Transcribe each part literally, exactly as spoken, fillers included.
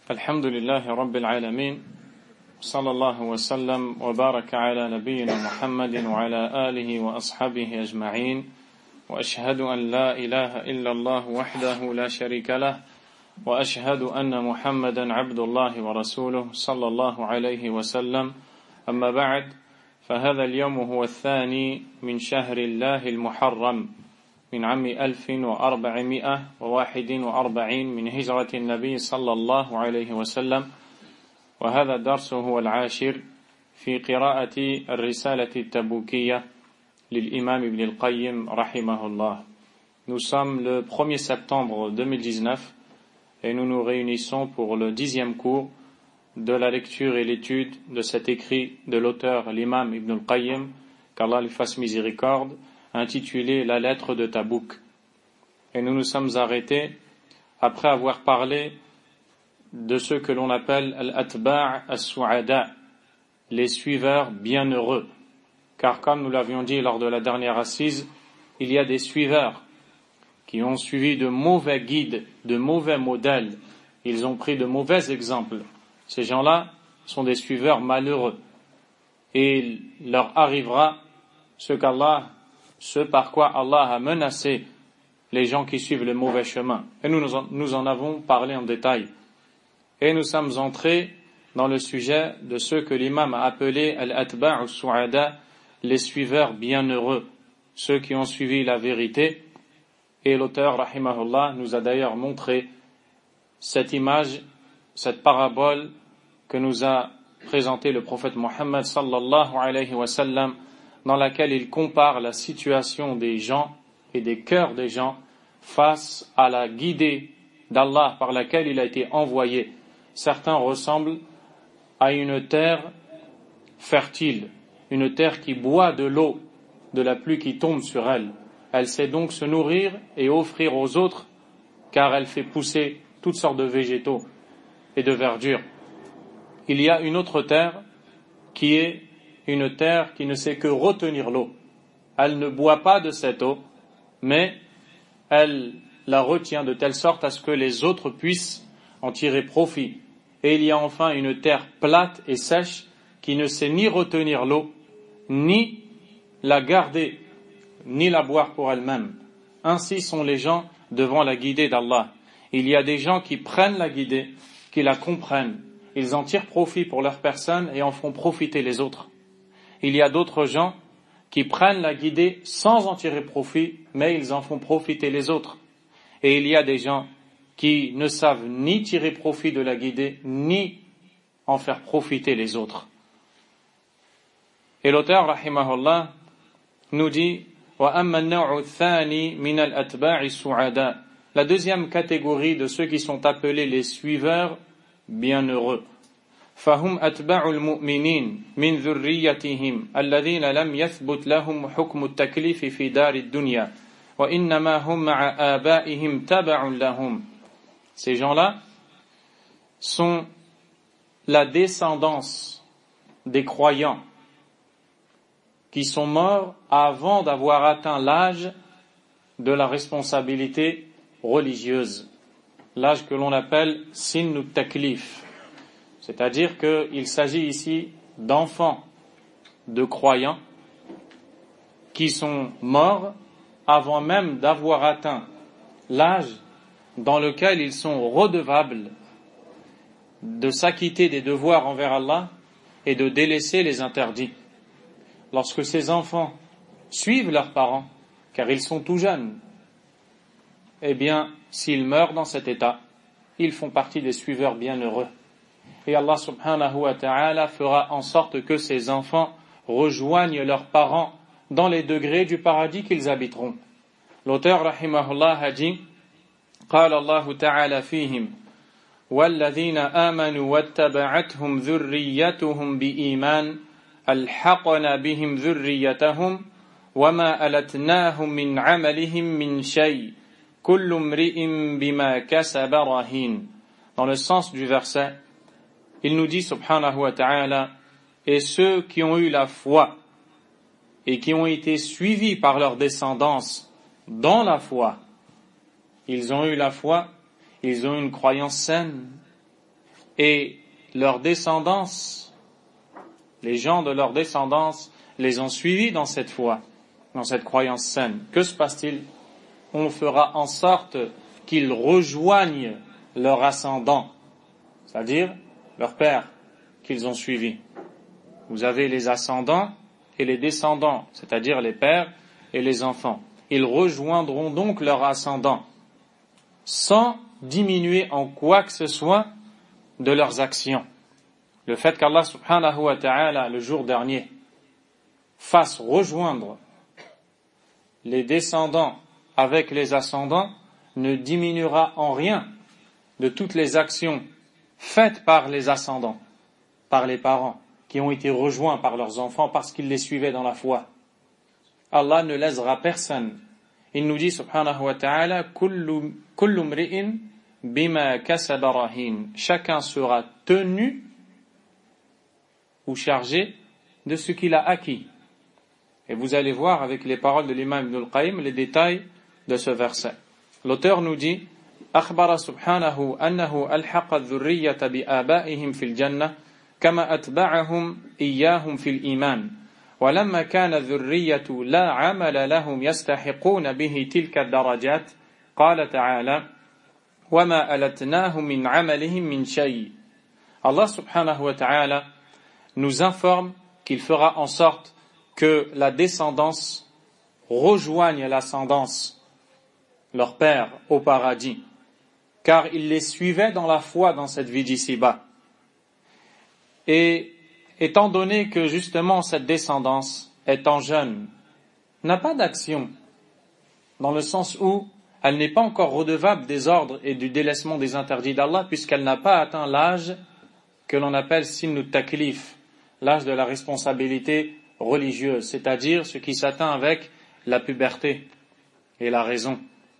الحمد لله رب العالمين صلى الله وسلم وبارك على نبينا محمد وعلى آله وأصحابه أجمعين وأشهد أن لا إله إلا الله وحده لا شريك له وأشهد أن محمدا عبد الله ورسوله صلى الله عليه وسلم أما بعد فهذا اليوم هو الثاني من شهر الله المحرم من عام ألف وأربعمائة وواحد وأربعين من هجرة النبي صلى الله عليه وسلم وهذا الدرس هو العاشر في قراءة الرسالة التبوكية للإمام ابن القيم رحمه الله. Nous sommes le premier septembre deux mille dix-neuf et nous nous réunissons pour le dixième cours de la lecture et l'étude de cet écrit de l'auteur l'imam Ibn al-Qayyim, qu'Allah lui fasse miséricorde, intitulé La lettre de Tabouk. Et nous nous sommes arrêtés après avoir parlé de ce que l'on appelle al-atba' as-su'ada, les suiveurs bienheureux. Car comme nous l'avions dit lors de la dernière assise, il y a des suiveurs qui ont suivi de mauvais guides, de mauvais modèles. Ils ont pris de mauvais exemples. Ces gens-là sont des suiveurs malheureux. Et il leur arrivera ce qu'Allah, ce par quoi Allah a menacé les gens qui suivent le mauvais chemin. Et nous, nous en avons parlé en détail. Et nous sommes entrés dans le sujet de ce que l'imam a appelé al-atba' as-su'ada, les suiveurs bienheureux, ceux qui ont suivi la vérité. Et l'auteur, rahimahullah, nous a d'ailleurs montré cette image, cette parabole que nous a présenté le prophète Mohammed sallallahu alayhi wa sallam, dans laquelle il compare la situation des gens et des cœurs des gens face à la guidée d'Allah par laquelle il a été envoyé. Certains ressemblent à une terre fertile, une terre qui boit de l'eau, de la pluie qui tombe sur elle. Elle sait donc se nourrir et offrir aux autres, car elle fait pousser toutes sortes de végétaux et de verdure. Il y a une autre terre qui est une terre qui ne sait que retenir l'eau. Elle ne boit pas de cette eau, mais elle la retient de telle sorte à ce que les autres puissent en tirer profit. Et il y a enfin une terre plate et sèche qui ne sait ni retenir l'eau, ni la garder, ni la boire pour elle-même. Ainsi sont les gens devant la guidée d'Allah. Il y a des gens qui prennent la guidée, qui la comprennent, ils en tirent profit pour leur personne et en font profiter les autres. Il y a d'autres gens qui prennent la guidée sans en tirer profit, mais ils en font profiter les autres. Et il y a des gens qui ne savent ni tirer profit de la guidée, ni en faire profiter les autres. Et l'auteur, rahimahullah, nous dit وَأَمَّا النَّوْعُ الثَّانِي مِنَ الْأَتْبَاعِ السُّعَدَاءِ. La deuxième catégorie de ceux qui sont appelés les suiveurs bienheureux. فهم أتباع المؤمنين من ذريتهم الذين لم يثبت لهم حكم التكليف في دار الدنيا وإنما هم مع آبائهم تبع لهم. Ces gens-là sont la descendance des croyants qui sont morts avant d'avoir atteint l'âge de la responsabilité religieuse, l'âge que l'on appelle sinnu taklif. C'est-à-dire qu'il s'agit ici d'enfants de croyants qui sont morts avant même d'avoir atteint l'âge dans lequel ils sont redevables de s'acquitter des devoirs envers Allah et de délaisser les interdits. Lorsque ces enfants suivent leurs parents, car ils sont tout jeunes, eh bien, s'ils meurent dans cet état, ils font partie des suiveurs bienheureux. Et Allah subhanahu wa ta'ala fera en sorte que ces enfants rejoignent leurs parents dans les degrés du paradis qu'ils habiteront. L'auteur rahimahullah a dit قال الله تعالى فيهم والذين آمنوا واتبعتهم ذريتهم بإيمان ألحقنا بهم ذريتهم وما ألتناهم من عملهم من شيء كل امرئ بما كسب رهين. Dans le sens du verset, il nous dit subhanahu wa ta'ala, et ceux qui ont eu la foi et qui ont été suivis par leur descendance dans la foi, ils ont eu la foi, ils ont une croyance saine, et leur descendance, les gens de leur descendance les ont suivis dans cette foi, dans cette croyance saine. Que se passe-t-il? On fera en sorte qu'ils rejoignent leur ascendant, c'est-à-dire leur père qu'ils ont suivi. Vous avez les ascendants et les descendants, c'est-à-dire les pères et les enfants. Ils rejoindront donc leur ascendant, sans diminuer en quoi que ce soit de leurs actions. Le fait qu'Allah subhanahu wa ta'ala, le jour dernier, fasse rejoindre les descendants avec les ascendants ne diminuera en rien de toutes les actions faites par les ascendants, par les parents, qui ont été rejoints par leurs enfants parce qu'ils les suivaient dans la foi. Allah ne lésera personne. Il nous dit subhanahu wa ta'ala, kullu mri'in bima kasaba rahin. Chacun sera tenu ou chargé de ce qu'il a acquis. Et vous allez voir avec les paroles de l'imam Ibn al-Qayyim les détails de ce verset. L'auteur nous dit, أخبر سبحانه أنه ألحق الذرية بآبائهم في الجنة كما أتبعهم إياهم في الإيمان ولما كان الذرية لا عمل لهم يستحقون به تلك الدرجات قال تعالى وما ألتناهم من عملهم من شيء. Allah subhanahu wa ta'ala nous informe qu'il fera en sorte que la descendance rejoigne l'ascendance, leur père, au paradis, car ils les suivaient dans la foi dans cette vie d'ici-bas. Et étant donné que justement cette descendance, étant jeune, n'a pas d'action, dans le sens où elle n'est pas encore redevable des ordres et du délaissement des interdits d'Allah, puisqu'elle n'a pas atteint l'âge que l'on appelle sinnu taklif, l'âge de la responsabilité religieuse, c'est-à-dire ce qui s'atteint avec la puberté et la raison.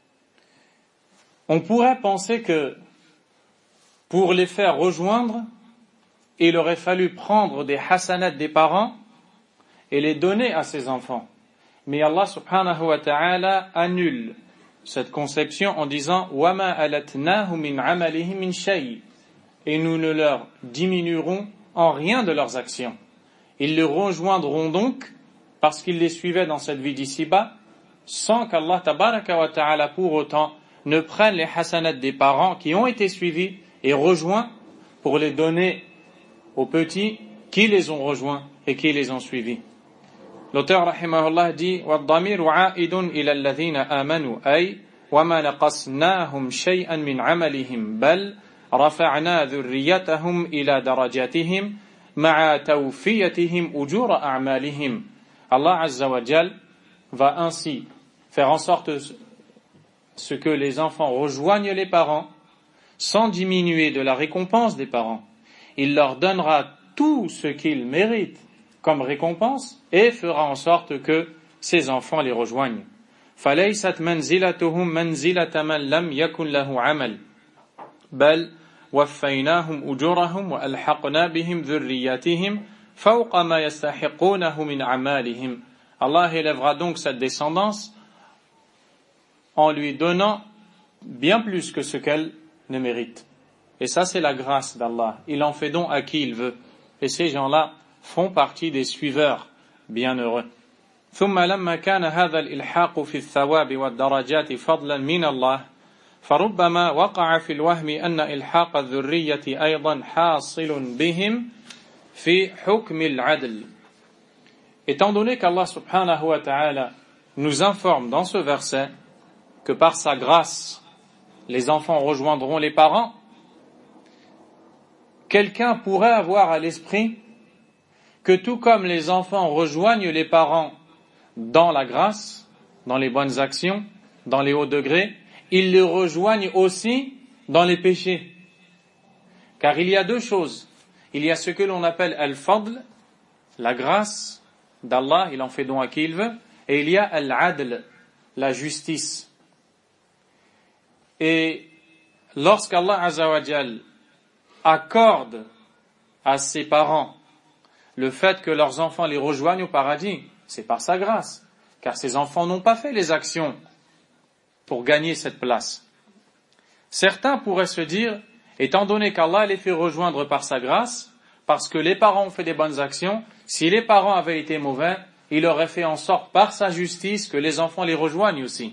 On pourrait penser que pour les faire rejoindre, il aurait fallu prendre des hasanats des parents et les donner à ses enfants. Mais Allah subhanahu wa ta'ala annule cette conception en disant وَمَا أَلَتْنَاهُ مِنْ عَمَلِهِ مِنْ شَيْءٍ, et nous ne leur diminuerons en rien de leurs actions. Ils les rejoindront donc parce qu'ils les suivaient dans cette vie d'ici-bas, sans qu'Allah tabaraka wa ta'ala pour autant ne prenne les hasanats des parents qui ont été suivis et rejoints pour les donner aux petits qui les ont rejoints et qui les ont suivis. L'auteur rahimahullah dit وَالضَّمِيرُ عَائِدٌ إِلَى الَّذِينَ آمَنُوا أي وَمَا نَقَصْنَاهُمْ شَيْئًا مِنْ عَمَلِهِمْ بَلْ رَفَعْنَا ذُرِّيَّتَهُمْ إِلَى دَرَجَاتِهِمْ مَعَ تَوْفِيَتِهِمْ أُجُورَ أَعْمَالِهِمْ. Allah Azza wa Jal va ainsi faire en sorte ce que les enfants rejoignent les parents sans diminuer de la récompense des parents. Il leur donnera tout ce qu'ils méritent comme récompense et fera en sorte que ces enfants les rejoignent. فَلَيْسَتْ مَنْزِلَتُهُمْ مَنْزِلَةَ مَنْ لَمْ يَكُنْ لَهُ عَمَلٌ بَلْ وَفَّيْنَاهُمْ أُجُورَهُمْ وَأَلْحَقْنَا بِهِمْ ذُرِّيَّتِهِمْ فَوْقَ مَا يَسْتَحِقُّونَهُ مِنْ أَعْمَالِهِمْ. Allah élèvera donc cette descendance en lui donnant bien plus que ce qu'elle ne mérite. Et ça, c'est la grâce d'Allah. Il en fait don à qui il veut. Et ces gens-là font partie des suiveurs bienheureux. ثم لما كان هذا الإلحاق في الثواب والدرجات فضلا من الله فربما وقع في الوهم أن إلحاق الذرية أيضا حاصل بهم في حكم العدل. Étant donné qu'Allah subhanahu wa ta'ala nous informe dans ce verset que par sa grâce, les enfants rejoindront les parents, quelqu'un pourrait avoir à l'esprit que tout comme les enfants rejoignent les parents dans la grâce, dans les bonnes actions, dans les hauts degrés, ils les rejoignent aussi dans les péchés. Car il y a deux choses. Il y a ce que l'on appelle al-fadl, la grâce d'Allah, il en fait don à qui il veut, et il y a al-adl, la justice. Et lorsqu'Allah Azza wa Jal accorde à ses parents le fait que leurs enfants les rejoignent au paradis, c'est par sa grâce, car ces enfants n'ont pas fait les actions pour gagner cette place. Certains pourraient se dire, Étant donné qu'Allah les fait rejoindre par sa grâce, parce que les parents ont fait des bonnes actions, si les parents avaient été mauvais, il aurait fait en sorte par sa justice que les enfants les rejoignent aussi.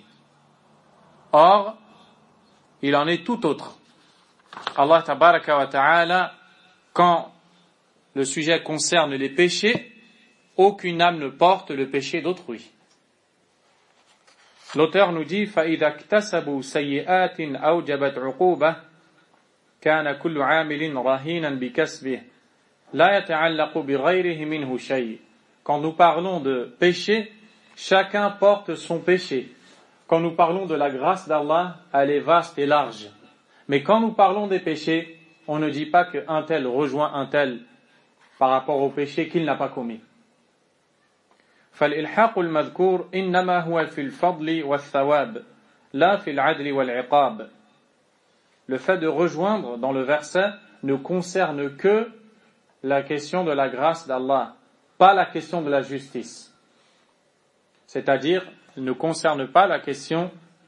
Or, il en est tout autre. Allah tabaraka wa ta'ala, quand le sujet concerne les péchés, aucune âme ne porte le péché d'autrui. L'auteur nous dit فَإِذَا اكْتَسَبُوا سَيِّئَاتٍ أَوْجَبَتْ عُقُوبَةً كَانَ كُلُّ عَامِلٍ رَهِينًا بِكَسْبِهِ لَا يَتَعَلَّقُ بِغَيْرِهِ مِنْهُ شَيْءٍ. Quand nous parlons de péché, chacun porte son péché. Quand nous parlons de la grâce d'Allah, elle est vaste et large. Mais quand nous parlons des péchés, on ne dit pas qu'un tel rejoint un tel par rapport au péché qu'il n'a pas commis. فالإلحاق المذكور إنما هو في الفضل والثواب لا في العدل والعقاب. Le fait de rejoindre dans le verset ne concerne que la question de la grâce d'Allah, pas la question de la justice. C'est-à-dire, il ne concerne pas la question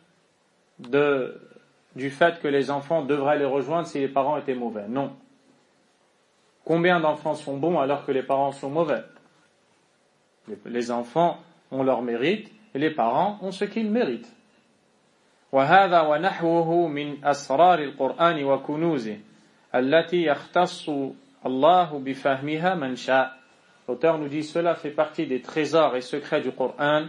de, du fait que les enfants devraient les rejoindre si les parents étaient mauvais. Non. Combien d'enfants sont bons alors que les parents sont mauvais? Les enfants ont leur mérite et les parents ont ce qu'ils méritent. وهذا ونحوه من أسرار القرآن وكنوزه التي يختص الله بفهمها من شاء. L'auteur nous dit cela fait partie des trésors et secrets du Coran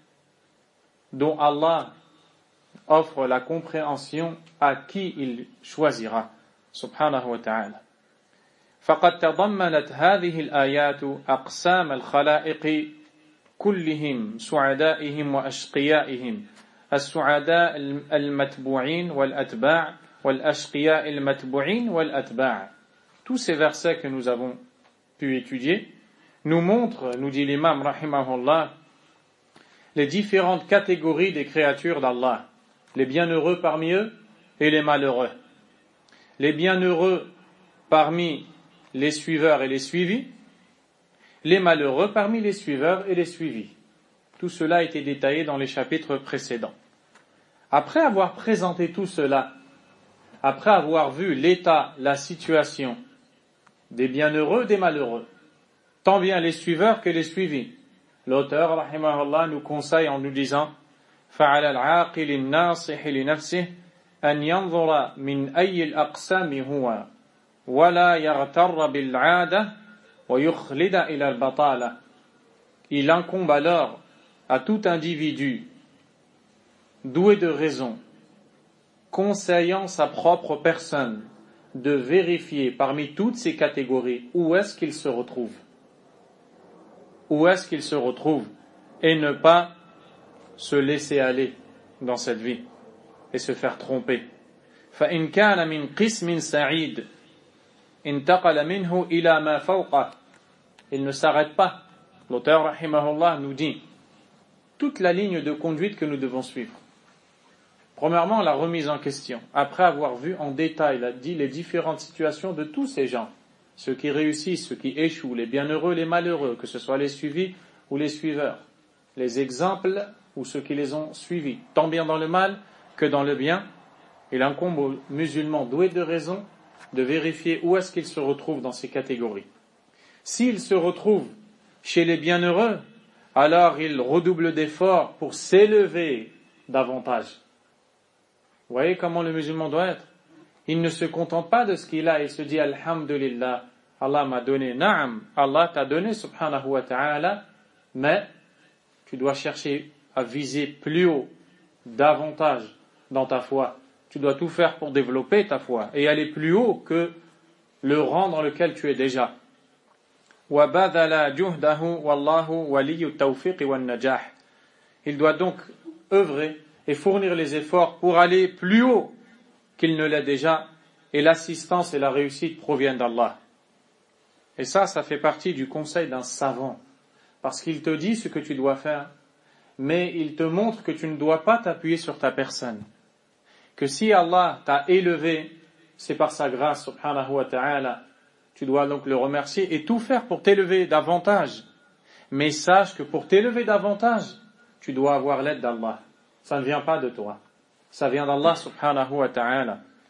dont Allah offre la compréhension à qui il choisira. Subhanahu wa ta'ala. فقد تضمنت هذه الآيات أقسام الخلائق كلهم سعدائهم وأشقيائهم السعداء المتبوعين والأتباع والأشقياء المتبوعين والأتباع. Tous ces versets que nous avons pu étudier nous montrent, nous dit l'imam rahimahullah, les différentes catégories des créatures d'Allah, les bienheureux parmi eux et les malheureux. Les bienheureux parmi les suiveurs et les suivis, les malheureux parmi les suiveurs et les suivis. Tout cela a été détaillé dans les chapitres précédents. Après avoir présenté tout cela, après avoir vu l'état, la situation des bienheureux, des malheureux, tant bien les suiveurs que les suivis, l'auteur, rahimahullah, nous conseille en nous disant فَعَلَى الْعَاقِلِ النَّاصِحِ لِنَفْسِهِ أَنْ يَنْظُرَ مِنْ أَيِّ الْأَقْسَامِ هُوَ وَلَا يَغْتَرَّ بِالْعَادَةِ وَيُخْلِدَ إِلَى الْبَطَالَةِ. Il incombe alors à tout individu doué de raison, conseillant sa propre personne, de vérifier parmi toutes ces catégories où est-ce qu'il se retrouve. Où est-ce qu'il se retrouve et ne pas se laisser aller dans cette vie et se faire tromper. فَإِنْ كَانَ مِنْ قِسْمٍ سَعِيدٍ انتقل منه إلى ما فوقه. Il ne s'arrête pas. L'auteur rahimahullah nous dit toute la ligne de conduite que nous devons suivre. Premièrement, la remise en question. Après avoir vu en détail, il a dit les différentes situations de tous ces gens, ceux qui réussissent, ceux qui échouent, les bienheureux, les malheureux, que ce soit les suivis ou les suiveurs, les exemples ou ceux qui les ont suivis, tant bien dans le mal que dans le bien. Il incombe aux musulmans doués de raison de vérifier où est-ce qu'ils se retrouvent dans ces catégories. S'ils se retrouvent chez les bienheureux, alors ils redoublent d'efforts pour s'élever davantage. Vous voyez comment le musulman doit être? Il ne se contente pas de ce qu'il a, il se dit Alhamdulillah, Allah m'a donné, Naam, Allah t'a donné, subhanahu wa ta'ala, mais tu dois chercher à viser plus haut, davantage dans ta foi. Tu dois tout faire pour développer ta foi et aller plus haut que le rang dans lequel tu es déjà. وَبَذَلَ جُهْدَهُ وَاللَّهُ وَلِيُّ التَّوْفِيقِ وَالنَّجَاحِ. Il doit donc œuvrer et fournir les efforts pour aller plus haut qu'il ne l'est déjà, et l'assistance et la réussite proviennent d'Allah. Et ça, ça fait partie du conseil d'un savant, parce qu'il te dit ce que tu dois faire, mais il te montre que tu ne dois pas t'appuyer sur ta personne. Que si Allah t'a élevé, c'est par sa grâce, subhanahu wa ta'ala. Tu dois donc le remercier et tout faire pour t'élever davantage. Mais sache que pour t'élever davantage, tu dois avoir l'aide d'Allah. Ça ne vient pas de toi. Ça vient d'Allah, subhanahu wa ta'ala.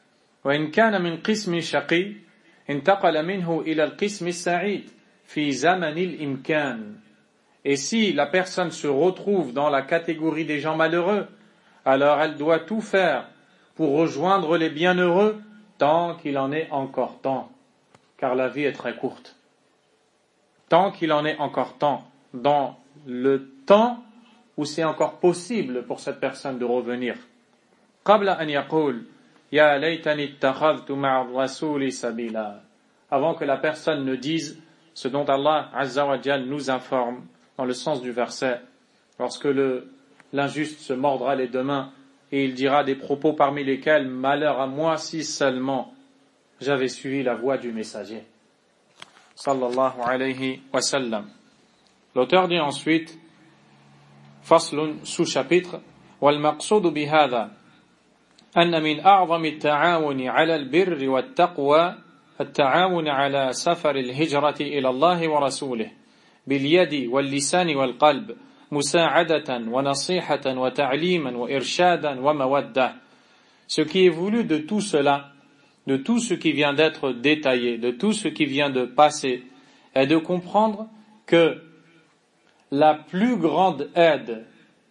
وإن كان من قسم شقي انتقل منه إلى القسم السعيد في زمن الإمكان. Et si la personne se retrouve dans la catégorie des gens malheureux, alors elle doit tout faire pour rejoindre les bienheureux tant qu'il en est encore temps, car la vie est très courte. Tant qu'il en est encore temps, dans le temps où c'est encore possible pour cette personne de revenir. قبل أن يقول يا ليتني اتخذت مع الرسول سبيلا. Avant que la personne ne dise ce dont Allah Azza wa Jal nous informe dans le sens du verset, lorsque le, l'injuste se mordra les deux mains et il dira des propos parmi lesquels malheur à moi si seulement j'avais suivi la voie du messager sallallahu alayhi wa sallam. L'auteur dit ensuite faslun sous-chapitre والمقصود بهذا أن من أعظم التعاون على البر والتقوى التعاون على سفر الهجرة إلى الله ورسوله باليد واللسان والقلب مساعدة ونصيحة وتعليما وإرشادا ومودة. Ce qui est voulu de tout cela, de tout ce qui vient d'être détaillé, de tout ce qui vient de passer, est de comprendre que la plus grande aide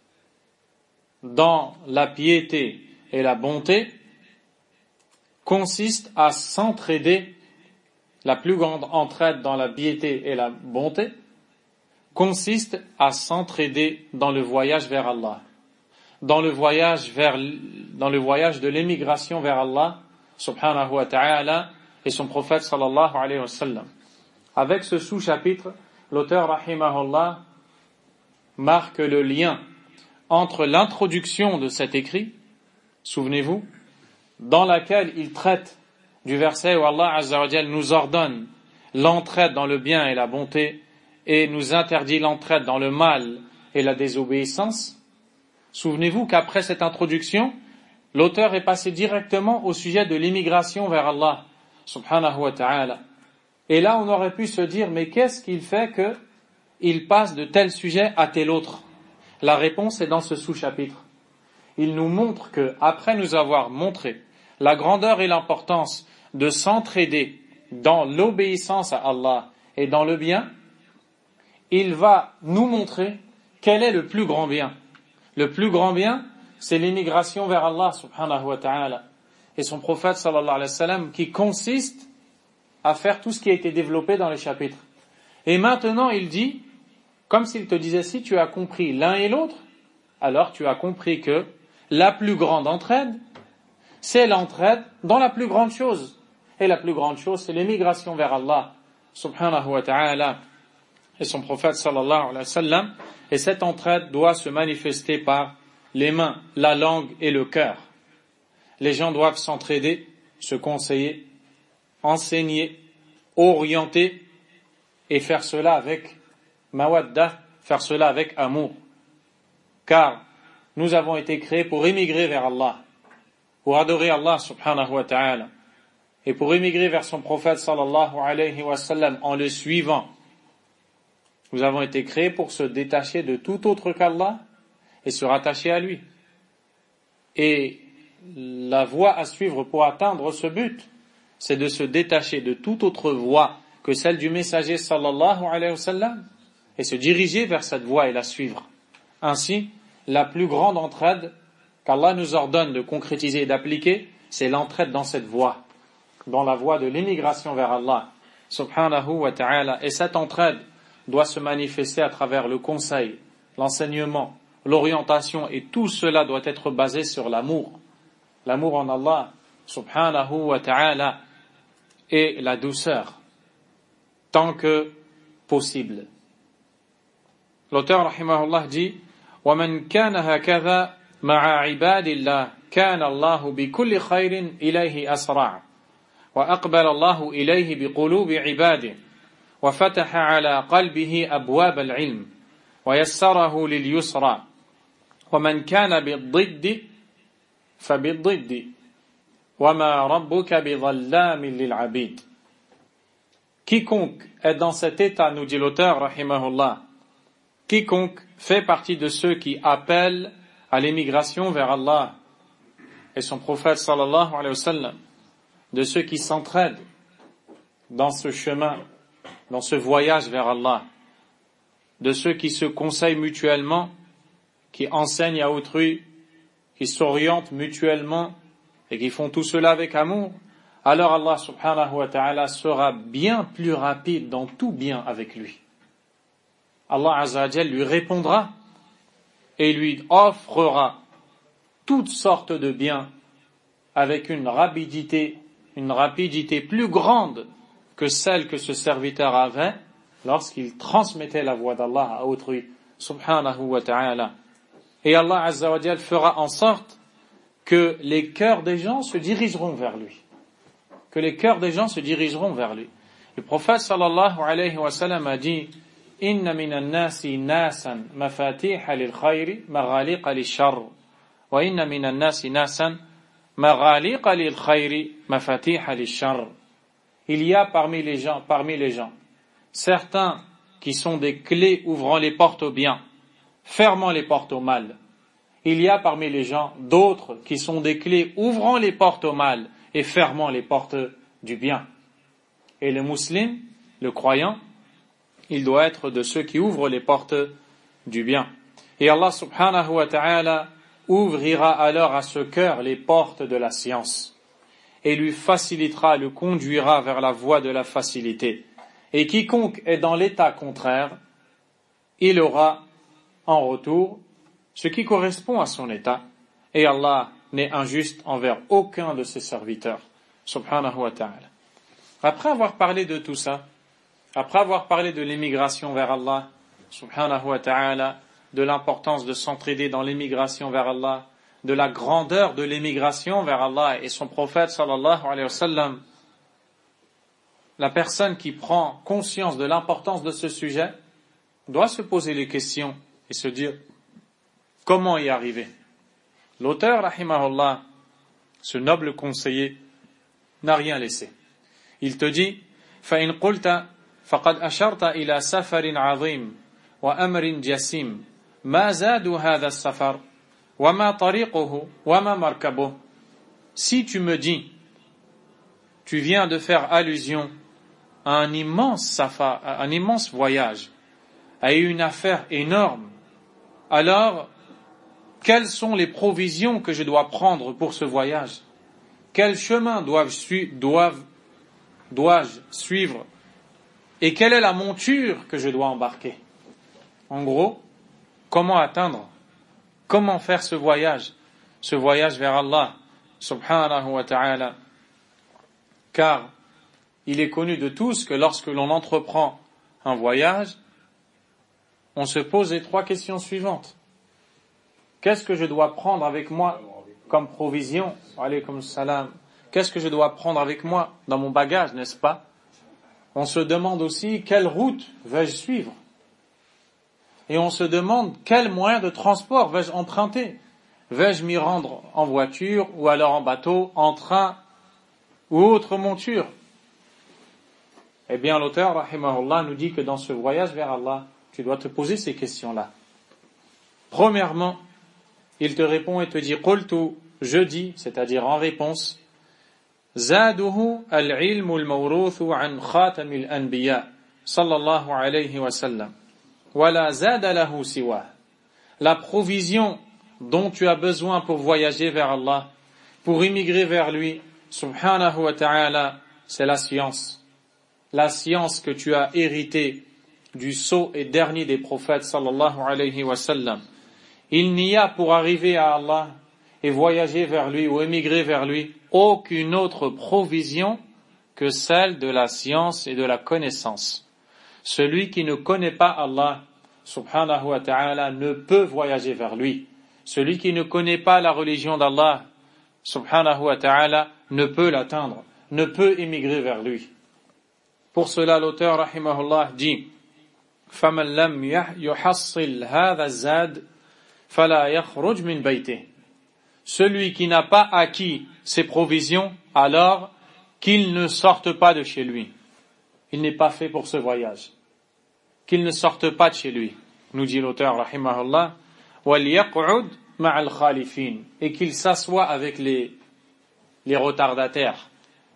dans la piété et la bonté consiste à s'entraider. La plus grande entraide dans la piété et la bonté consiste à s'entraider dans le voyage vers Allah, dans le voyage vers, dans le voyage de l'émigration vers Allah, subhanahu wa ta'ala, et son prophète sallallahu alayhi wa sallam. Avec ce sous-chapitre, l'auteur rahimahullah marque le lien entre l'introduction de cet écrit, souvenez-vous, dans laquelle il traite du verset où Allah Azza wa Jal nous ordonne l'entraide dans le bien et la bonté et nous interdit l'entraide dans le mal et la désobéissance. Souvenez-vous qu'après cette introduction, l'auteur est passé directement au sujet de l'immigration vers Allah subhanahu wa ta'ala. Et là on aurait pu se dire mais qu'est-ce qu'il fait qu'il passe de tel sujet à tel autre? La réponse est dans ce sous-chapitre. Il nous montre que, après nous avoir montré la grandeur et l'importance de s'entraider dans l'obéissance à Allah et dans le bien, il va nous montrer quel est le plus grand bien. Le plus grand bien, c'est l'immigration vers Allah subhanahu wa ta'ala et son prophète sallallahu alayhi wa sallam, qui consiste à faire tout ce qui a été développé dans les chapitres. Et maintenant il dit, comme s'il te disait, si tu as compris l'un et l'autre, alors tu as compris que la plus grande entraide, c'est l'entraide dans la plus grande chose. Et la plus grande chose, c'est l'émigration vers Allah, subhanahu wa ta'ala, et son prophète sallallahu alayhi wa sallam. Et cette entraide doit se manifester par les mains, la langue et le cœur. Les gens doivent s'entraider, se conseiller, enseigner, orienter, et faire cela avec mawadda, faire cela avec amour. Car nous avons été créés pour émigrer vers Allah, pour adorer Allah subhanahu wa ta'ala, et pour émigrer vers son prophète sallallahu alayhi wa sallam en le suivant. Nous avons été créés pour se détacher de tout autre qu'Allah et se rattacher à lui. Et la voie à suivre pour atteindre ce but, c'est de se détacher de toute autre voie que celle du messager sallallahu alayhi wa sallam et se diriger vers cette voie et la suivre. Ainsi, la plus grande entraide qu'Allah nous ordonne de concrétiser et d'appliquer, c'est l'entraide dans cette voie, dans la voie de l'émigration vers Allah, subhanahu wa ta'ala. Et cette entraide doit se manifester à travers le conseil, l'enseignement, l'orientation, et tout cela doit être basé sur l'amour. L'amour en Allah, subhanahu wa ta'ala, et la douceur, tant que possible. L'auteur, rahimahullah, dit وَمَنْ كَانَ هَكَذَا مَعَ عِبَادِ اللَّهِ كَانَ اللَّهُ بِكُلِّ خَيْرٍ إِلَيْهِ أَسْرَعَ وَأَقْبَلَ اللَّهُ إِلَيْهِ بِقُلُوبِ عِبَادِهِ وَفَتَحَ عَلَى قَلْبِهِ أَبْوَابَ الْعِلْمِ وَيَسَّرَهُ لِلْيُسْرَى وَمَنْ كَانَ بِالضِّدِّ فَبِالضِّدِّ وَمَا رَبُّكَ بِظَلَّامٍ لِلْعَبِيدِ. Quiconque est dans cet état, nous dit l'auteur, rahimahullah, quiconque fait partie de ceux qui appellent à l'émigration vers Allah et son prophète sallallahu alayhi wa sallam, de ceux qui s'entraident dans ce chemin, dans ce voyage vers Allah, de ceux qui se conseillent mutuellement, qui enseignent à autrui, qui s'orientent mutuellement et qui font tout cela avec amour, alors Allah subhanahu wa ta'ala sera bien plus rapide dans tout bien avec lui. Allah azza wa jal lui répondra et lui offrera toutes sortes de biens avec une rapidité, une rapidité plus grande que celle que ce serviteur avait lorsqu'il transmettait la voix d'Allah à autrui, subhanahu wa ta'ala. Et Allah azza wa jal fera en sorte que les cœurs des gens se dirigeront vers lui. Que les cœurs des gens se dirigeront vers lui. Le prophète sallallahu alayhi wa sallam a dit: Inna minan nasi nasan mafatiha lil khayri maghaliqa lil sharr wa inna minan nasi nasan maghaliqa lil khayri mafatiha lil sharr. Il y a parmi les gens, parmi les gens, certains qui sont des clés ouvrant les portes au bien, fermant les portes au mal. Il y a parmi les gens d'autres qui sont des clés ouvrant les portes au mal et fermant les portes du bien. Et le musulman, le croyant, il doit être de ceux qui ouvrent les portes du bien. Et Allah subhanahu wa ta'ala ouvrira alors à ce cœur les portes de la science et lui facilitera, le conduira vers la voie de la facilité. Et quiconque est dans l'état contraire, il aura en retour ce qui correspond à son état. Et Allah n'est injuste envers aucun de ses serviteurs, subhanahu wa ta'ala. Après avoir parlé de tout ça, après avoir parlé de l'émigration vers Allah, subhanahu wa ta'ala, de l'importance de s'entraider dans l'émigration vers Allah, de la grandeur de l'émigration vers Allah et son prophète sallallahu alayhi wa sallam, la personne qui prend conscience de l'importance de ce sujet doit se poser les questions et se dire comment y arriver. L'auteur, rahimahullah, ce noble conseiller, n'a rien laissé. Il te dit: فَإِنْ قُلْتَ فَقَدْ أَشَرْتَ إِلَى سَفَرٍ عَظِيمٍ وَأَمْرٍ جَسِيمٍ مَا زَادُ هَذَا السَّفَرِ وَمَا طَرِيقُهُ وَمَا مَرْكَبُهُ. Si tu me dis, tu viens de faire allusion à un immense safar, à un immense voyage, à une affaire énorme, alors quelles sont les provisions que je dois prendre pour ce voyage? Quel chemin dois-je dois, dois-je suivre? Et quelle est la monture que je dois embarquer? En gros, comment atteindre? Comment faire ce voyage? Ce voyage vers Allah, subhanahu wa ta'ala. Car il est connu de tous que lorsque l'on entreprend un voyage, on se pose les trois questions suivantes. Qu'est-ce que je dois prendre avec moi comme provision? Alaykoum salam. Qu'est-ce que je dois prendre avec moi dans mon bagage, n'est-ce pas? On se demande aussi quelle route vais-je suivre? Et on se demande quel moyen de transport vais-je emprunter? Vais-je m'y rendre en voiture ou alors en bateau, en train ou autre monture? Eh bien, l'auteur, rahimahullah, nous dit que dans ce voyage vers Allah, tu dois te poser ces questions-là. Premièrement, il te répond et te dit: qultu, je dis, c'est-à-dire en réponse, zaduhu al-ilmu al-mawruthu an khatam al-anbiya sallallahu alayhi wa sallam wa la zada lahu siwa. La provision dont tu as besoin pour voyager vers Allah, pour immigrer vers lui, subhanahu wa ta'ala, c'est la science. La science que tu as héritée du sceau et dernier des prophètes sallallahu alayhi wa sallam. Il n'y a pour arriver à Allah et voyager vers lui ou émigrer vers lui aucune autre provision que celle de la science et de la connaissance. Celui qui ne connaît pas Allah, subhanahu wa ta'ala, ne peut voyager vers lui. Celui qui ne connaît pas la religion d'Allah, subhanahu wa ta'ala, ne peut l'atteindre, ne peut émigrer vers lui. Pour cela, l'auteur, rahimahullah, dit: فَمَنْ لَمْ يُحَصِّلْ هَذَا الزَّادِ فَلَا يَخْرُجْ مِنْ بَيْتِهِ. Celui qui n'a pas acquis ses provisions, alors qu'il ne sorte pas de chez lui. Il n'est pas fait pour ce voyage. Qu'il ne sorte pas de chez lui, nous dit l'auteur, rahimahullah, وَلْيَقْعُدْ مَعَ الْخَالِفِينَ, et qu'il s'assoie avec les, les retardataires,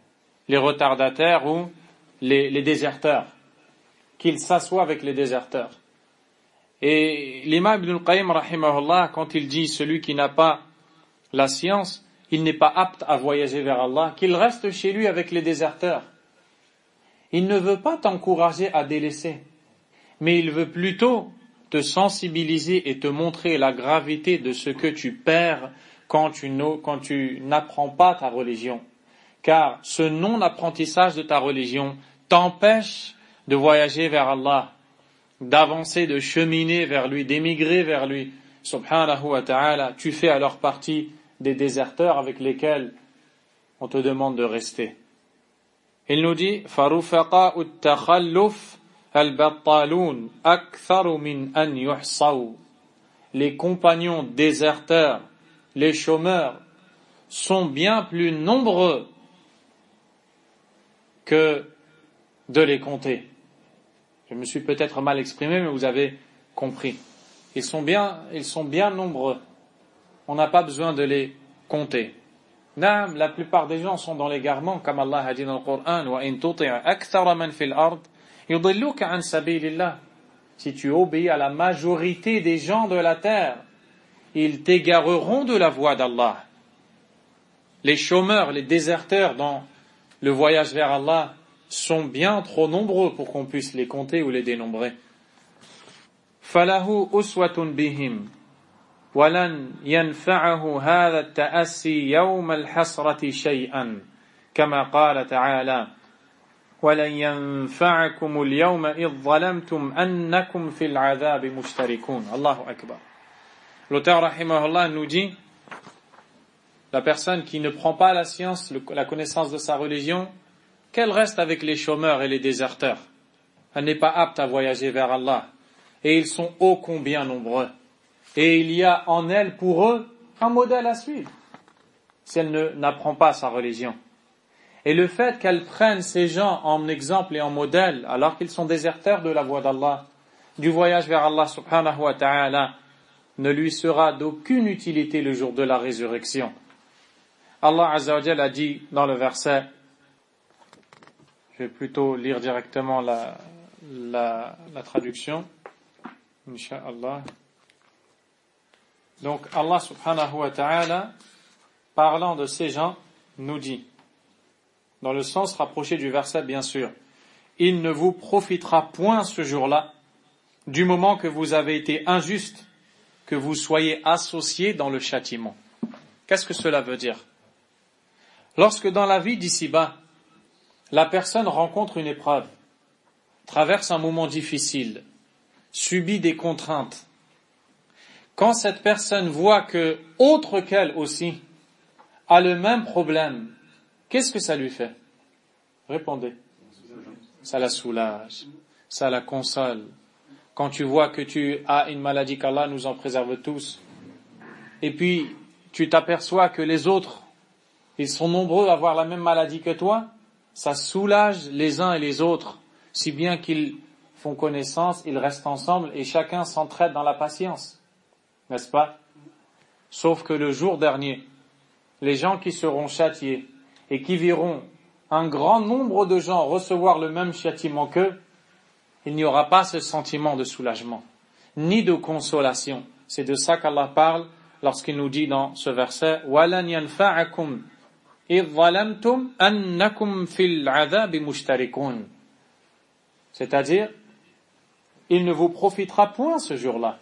les retardataires ou les, les déserteurs, qu'il s'assoie avec les déserteurs. Et l'imam Ibn al-Qayyim, rahimahullah, quand il dit celui qui n'a pas la science, il n'est pas apte à voyager vers Allah, qu'il reste chez lui avec les déserteurs. Il ne veut pas t'encourager à délaisser, mais il veut plutôt te sensibiliser et te montrer la gravité de ce que tu perds quand tu, quand tu n'apprends pas ta religion. Car ce non-apprentissage de ta religion t'empêche de voyager vers Allah, d'avancer, de cheminer vers lui, d'émigrer vers lui. Subhanahu wa ta'ala, tu fais alors partie des déserteurs avec lesquels on te demande de rester. Il nous dit فَرُفَقَاءُ التَّخَلُّفِ الْبَطَّالُونَ أَكْثَرُ مِنْ أَنْ يُحْصَوْا. Les compagnons déserteurs, les chômeurs, sont bien plus nombreux que de les compter. Je me suis peut-être mal exprimé, mais vous avez compris. Ils sont bien, ils sont bien nombreux. On n'a pas besoin de les compter. Non, la plupart des gens sont dans l'égarement, comme Allah a dit dans le Coran, وَإِن تُطِعْ أَكْثَرَ مَنْ فِي الْأَرْضِ يُضِلُّكَ عَنْ سَبِيلِ اللَّهِ. Si tu obéis à la majorité des gens de la terre, ils t'égareront de la voie d'Allah. Les chômeurs, les déserteurs dans le voyage vers Allah sont bien trop nombreux pour qu'on puisse les compter ou les dénombrer. فَلَهُ أُسْوَةٌ بِهِمْ وَلَنْ يَنْفَعَهُ هَذَا التَّأَسِّي يَوْمَ الْحَسْرَةِ شَيْئًا كما قال تعالى وَلَنْ يَنْفَعَكُمُ الْيَوْمَ إِذْ ظَلَمْتُمْ أَنَّكُمْ فِي الْعَذَابِ مُشْتَرِكُونَ. Allahu Akbar. L'auteur rahimahullah nous dit, la personne qui ne prend pas la science, la connaissance de sa religion, qu'elle reste avec les chômeurs et les déserteurs. Elle n'est pas apte à voyager vers Allah. Et ils sont ô combien nombreux. Et il y a en elle pour eux un modèle à suivre, si elle ne, n'apprend pas sa religion. Et le fait qu'elle prenne ces gens en exemple et en modèle, alors qu'ils sont déserteurs de la voie d'Allah, du voyage vers Allah subhanahu wa ta'ala, ne lui sera d'aucune utilité le jour de la résurrection. Allah azza wa jalla a dit dans le verset, je vais plutôt lire directement la, la, la traduction, Inch'Allah. Donc Allah subhanahu wa ta'ala, parlant de ces gens, nous dit, dans le sens rapproché du verset bien sûr, il ne vous profitera point ce jour-là, du moment que vous avez été injuste, que vous soyez associés dans le châtiment. Qu'est-ce que cela veut dire? Lorsque dans la vie d'ici-bas, la personne rencontre une épreuve, traverse un moment difficile, subit des contraintes, quand cette personne voit que autre qu'elle aussi a le même problème, qu'est-ce que ça lui fait? Répondez. Ça la soulage, ça la console. Quand tu vois que tu as une maladie, qu'Allah nous en préserve tous, et puis tu t'aperçois que les autres, ils sont nombreux à avoir la même maladie que toi, ça soulage les uns et les autres, si bien qu'ils font connaissance, ils restent ensemble et chacun s'entraide dans la patience. N'est-ce pas? Sauf que le jour dernier, les gens qui seront châtiés et qui verront un grand nombre de gens recevoir le même châtiment qu'eux, il n'y aura pas ce sentiment de soulagement, ni de consolation. C'est de ça qu'Allah parle lorsqu'il nous dit dans ce verset وَلَنْ يَنْفَعَكُمْ إِذْ ظَلَمْتُمْ أَنَّكُمْ فِي الْعَذَابِ مُشْتَرِكُونَ. C'est-à-dire, il ne vous profitera point ce jour-là.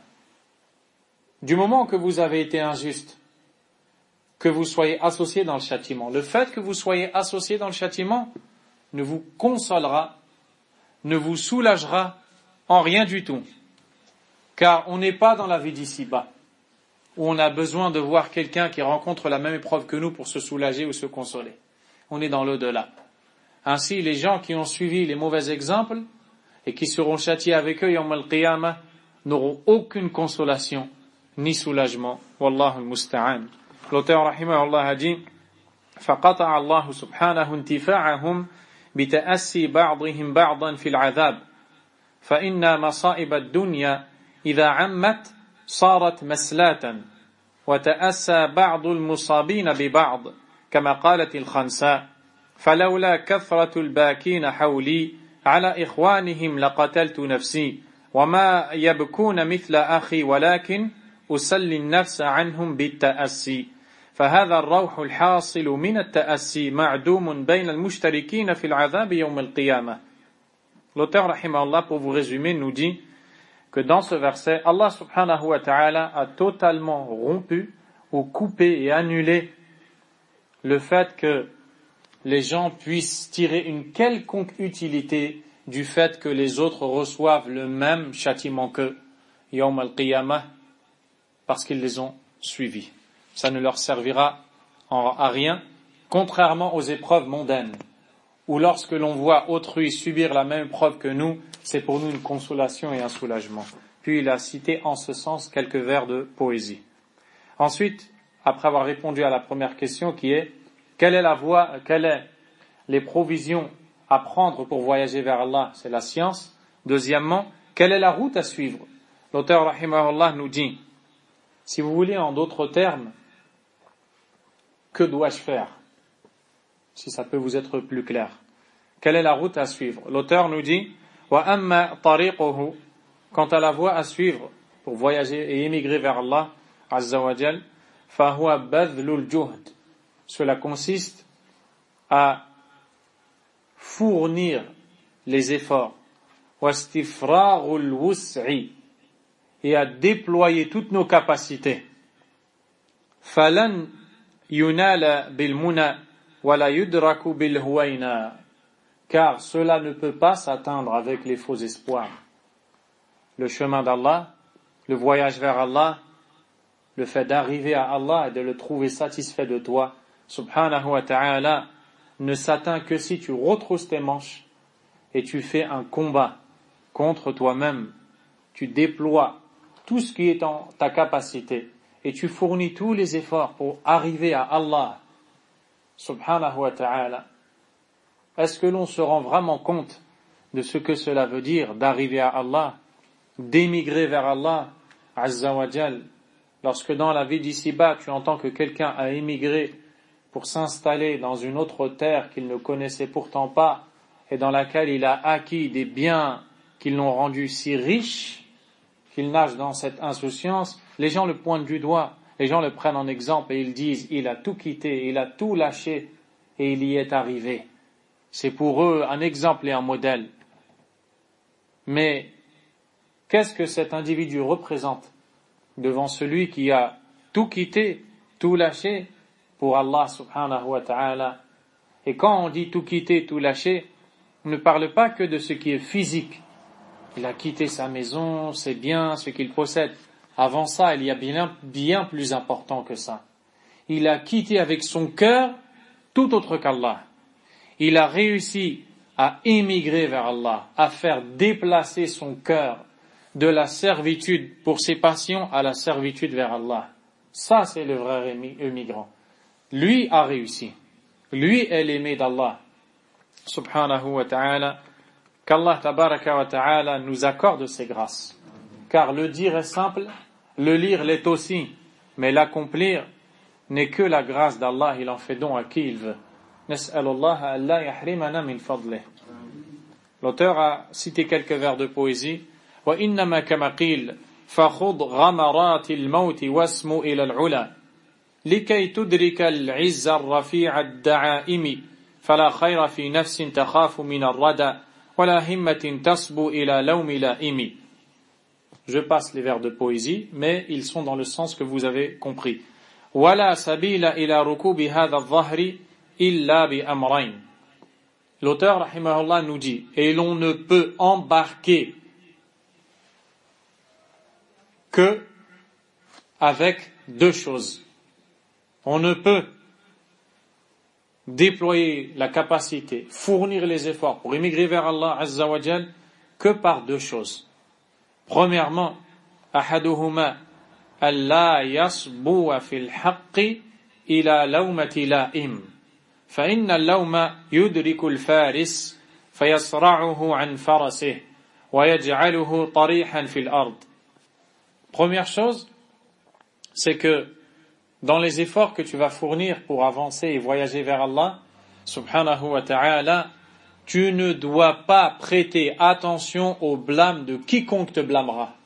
Du moment que vous avez été injuste, que vous soyez associés dans le châtiment. Le fait que vous soyez associés dans le châtiment ne vous consolera, ne vous soulagera en rien du tout. Car on n'est pas dans la vie d'ici-bas, où on a besoin de voir quelqu'un qui rencontre la même épreuve que nous pour se soulager ou se consoler. On est dans l'au-delà. Ainsi, les gens qui ont suivi les mauvais exemples et qui seront châtiés avec eux, yawm al-qiyamah, n'auront aucune consolation ni soulagement. Wallahu al-musta'an. L'auteur rahimahullah a dit فقطع الله سبحانه انتفاعهم بتأسي بعضهم بعضا في العذاب فإن مصائب الدنيا إذا عمت صارت مسلاة وتأسى بعض المصابين ببعض كما قالت الخنساء فلولا كثرة الباكين حولي على إخوانهم لقتلت نفسي وما يبكون مثل أخي ولكن أسلي النفس عنهم بالتأسي فهذا الروح الحاصل من التأسي معدوم بين المشتركين في العذاب يوم القيامة. L'auteur, rahimahullah, pour vous résumer, nous dit que dans ce verset, Allah subhanahu wa ta'ala a totalement rompu ou coupé et annulé le fait que les gens puissent tirer une quelconque utilité du fait que les autres reçoivent le même châtiment qu'eux, Yawm al-Qiyamah, parce qu'ils les ont suivis. Ça ne leur servira à rien, contrairement aux épreuves mondaines, où lorsque l'on voit autrui subir la même épreuve que nous, c'est pour nous une consolation et un soulagement. Puis il a cité en ce sens quelques vers de poésie. Ensuite, après avoir répondu à la première question qui est quelle est la voie, quelles sont les provisions à prendre pour voyager vers Allah, c'est la science. Deuxièmement, quelle est la route à suivre? L'auteur rahimahullah nous dit, si vous voulez en d'autres termes, que dois-je faire? Si ça peut vous être plus clair. Quelle est la route à suivre? L'auteur nous dit, wa amma tariquhu, quant à la voie à suivre pour voyager et émigrer vers Allah, azza wa jal, fa huwa badhlul juhd. Cela consiste à fournir les efforts, wastifrarul wus'i, et à déployer toutes nos capacités. Falan yunala bil muna wala yudraku bil huwayna, car cela ne peut pas s'atteindre avec les faux espoirs. Le chemin d'Allah, le voyage vers Allah, le fait d'arriver à Allah et de le trouver satisfait de toi, subhanahu wa ta'ala, ne s'atteint que si tu retrousses tes manches et tu fais un combat contre toi-même. Tu déploies tout ce qui est en ta capacité et tu fournis tous les efforts pour arriver à Allah, subhanahu wa ta'ala. Est-ce que l'on se rend vraiment compte de ce que cela veut dire d'arriver à Allah, d'émigrer vers Allah, azza wa jal? Lorsque dans la vie d'ici-bas, tu entends que quelqu'un a émigré pour s'installer dans une autre terre qu'il ne connaissait pourtant pas et dans laquelle il a acquis des biens qui l'ont rendu si riche qu'il nage dans cette insouciance, les gens le pointent du doigt, les gens le prennent en exemple et ils disent il a tout quitté, il a tout lâché et il y est arrivé. C'est pour eux un exemple et un modèle. Mais qu'est-ce que cet individu représente devant celui qui a tout quitté, tout lâché pour Allah subhanahu wa ta'ala? Et quand on dit tout quitter, tout lâcher, on ne parle pas que de ce qui est physique. Il a quitté sa maison, ses biens, ce qu'il possède. Avant ça, il y a bien, bien plus important que ça. Il a quitté avec son cœur tout autre qu'Allah. Il a réussi à émigrer vers Allah, à faire déplacer son cœur de la servitude pour ses passions à la servitude vers Allah. Ça, c'est le vrai émigrant. Lui a réussi. Lui est l'aimé d'Allah, subhanahu wa ta'ala. Qu'Allah tabaraka wa ta'ala nous accorde ses grâces. Car le dire est simple, le lire l'est aussi, mais l'accomplir n'est que la grâce d'Allah, il en fait don à qui il veut. Nas'alullaha an la yahrimana min fadlih. L'auteur a cité quelques vers de poésie. Wa innama kama qil fakhud ghamarat al-maut wasmu ila al-ula likay tudrika al-'izza ar-rafi'a ad-da'aimi fala khayra fi nafsin takhafu min ar-rada wala himmatin tasbu ila lawmi la'imi. Je passe les vers de poésie, mais ils sont dans le sens que vous avez compris. Wala sabila ila rukubi hadha adh-dhahri illa bi amrayn. L'auteur rahimahullah nous dit, et l'on ne peut embarquer que avec deux choses. On ne peut déployer la capacité, fournir les efforts pour émigrer vers Allah azza wa jal que par deux choses. Premièrement, ahaduhuma alla yasbu'a fil haqqi ila lawmati la'im. Fa inna al-lawma yudriku al-faris fayasra'uhu 'an farasihi wa yaj'aluhu tarihan fil ard. Première chose, c'est que dans les efforts que tu vas fournir pour avancer et voyager vers Allah, subhanahu wa ta'ala, tu ne dois pas prêter attention au blâme de quiconque te blâmera.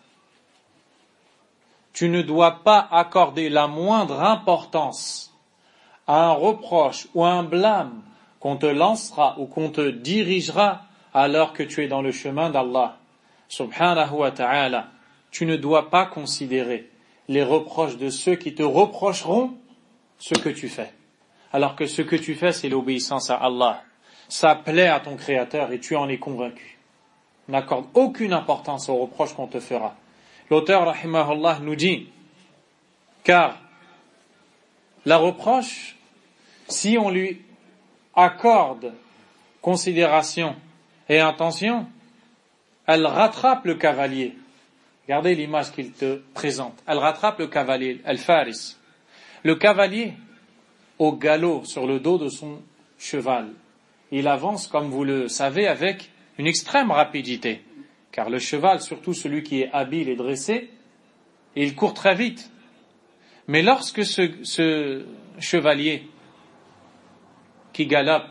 Tu ne dois pas accorder la moindre importance à un reproche ou à un blâme qu'on te lancera ou qu'on te dirigera alors que tu es dans le chemin d'Allah, subhanahu wa ta'ala. Tu ne dois pas considérer les reproches de ceux qui te reprocheront ce que tu fais. Alors que ce que tu fais, c'est l'obéissance à Allah. Ça plaît à ton Créateur et tu en es convaincu. N'accorde aucune importance aux reproches qu'on te fera. L'auteur, rahimahullah, nous dit, car la reproche, si on lui accorde considération et intention, elle rattrape le cavalier. Regardez l'image qu'il te présente. Elle rattrape le cavalier, al-faris. Le cavalier, au galop, sur le dos de son cheval. Il avance, comme vous le savez, avec une extrême rapidité. Car le cheval, surtout celui qui est habile et dressé, il court très vite. Mais lorsque ce, ce chevalier qui galope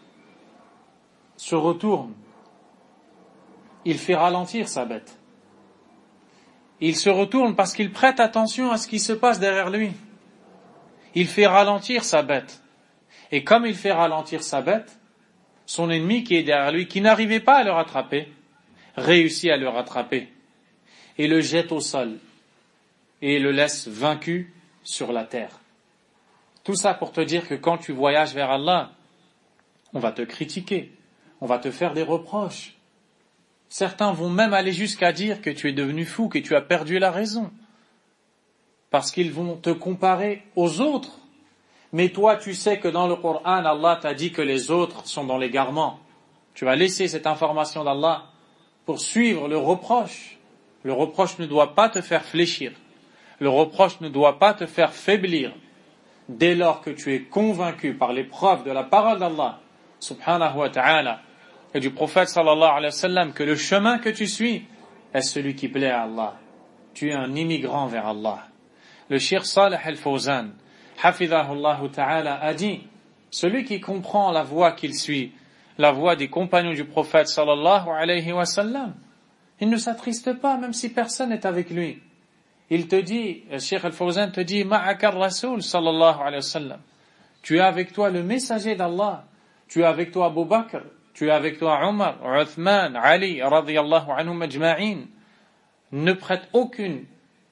se retourne, il fait ralentir sa bête. Il se retourne parce qu'il prête attention à ce qui se passe derrière lui. Il fait ralentir sa bête. Et comme il fait ralentir sa bête, son ennemi qui est derrière lui, qui n'arrivait pas à le rattraper, réussit à le rattraper et le jette au sol et le laisse vaincu sur la terre. Tout ça pour te dire que quand tu voyages vers Allah, on va te critiquer, on va te faire des reproches. Certains vont même aller jusqu'à dire que tu es devenu fou, que tu as perdu la raison, parce qu'ils vont te comparer aux autres. Mais toi, tu sais que dans le Coran, Allah t'a dit que les autres sont dans l'égarement. Tu vas laisser cette information d'Allah pour suivre le reproche. Le reproche ne doit pas te faire fléchir. Le reproche ne doit pas te faire faiblir. Dès lors que tu es convaincu par les preuves de la parole d'Allah, subhanahu wa ta'ala, et du prophète sallallahu alayhi wa sallam, que le chemin que tu suis est celui qui plaît à Allah. Tu es un immigrant vers Allah. Le Cheikh Salih al-Fawzan, hafidhahullah ta'ala, a dit, celui qui comprend la voie qu'il suit, la voie des compagnons du prophète sallallahu alayhi wa sallam, il ne s'attriste pas, même si personne n'est avec lui. Il te dit, le Cheikh al-Fawzan te dit, ma'aka ar-rasoul sallallahu alayhi wa sallam. Tu es avec toi le messager d'Allah. Tu es avec toi Abu Bakr. Tu es avec toi Omar, Uthman, Ali, radiyallahu anhum ajma'in. Ne prête aucune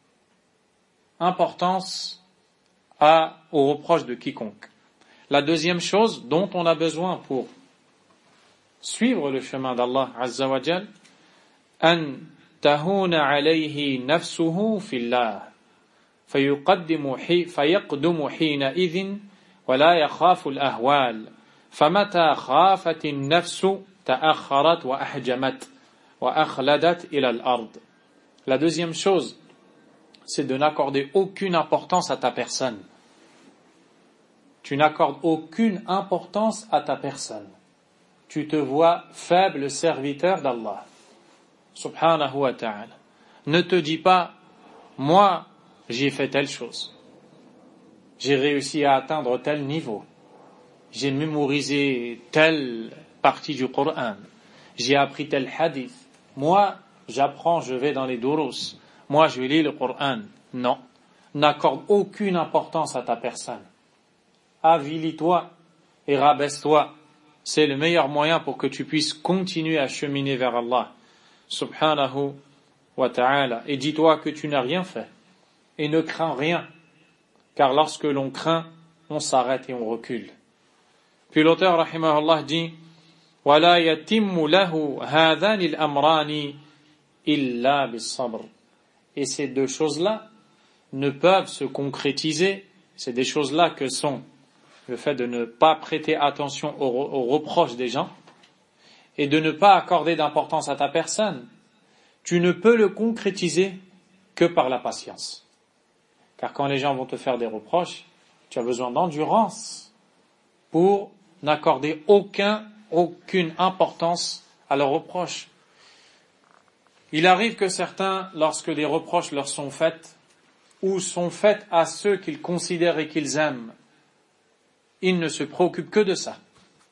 importance à, aux reproches de quiconque. La deuxième chose dont on a besoin pour suivre le chemin d'Allah Azza wa Jal, an tahuna alayhi nafsuhu fillah, fayuqaddimu fayaqdumu hina idhin, wa la yakhafu al-ahwal. فمتى خافت النفس تأخرت وأحجمت وأخلدت إلى الأرض. La deuxième chose, c'est de n'accorder aucune importance à ta personne. Tu n'accordes aucune importance à ta personne. Tu te vois faible serviteur d'Allah, subhanahu wa ta'ala. Ne te dis pas, moi, j'ai fait telle chose. J'ai réussi à atteindre tel niveau. J'ai mémorisé telle partie du Coran, j'ai appris tel hadith. Moi, j'apprends, je vais dans les durus. Moi, je lis le Coran. Non, n'accorde aucune importance à ta personne. Avilis-toi et rabaisse-toi. C'est le meilleur moyen pour que tu puisses continuer à cheminer vers Allah, subhanahu wa ta'ala. Et dis-toi que tu n'as rien fait et ne crains rien, car lorsque l'on craint, on s'arrête et on recule. Puis l'auteur, rahimahullah, dit وَلَا يَتِمُّ لَهُ هَذَانِ الْأَمْرَانِ إِلَّا بِالصَّبْرِ. Et ces deux choses-là ne peuvent se concrétiser, c'est des choses-là que sont le fait de ne pas prêter attention aux, aux reproches des gens et de ne pas accorder d'importance à ta personne. Tu ne peux le concrétiser que par la patience. Car quand les gens vont te faire des reproches, tu as besoin d'endurance pour n'accorder aucun, aucune importance à leurs reproches. Il arrive que certains, lorsque des reproches leur sont faits, ou sont faits à ceux qu'ils considèrent et qu'ils aiment, ils ne se préoccupent que de ça.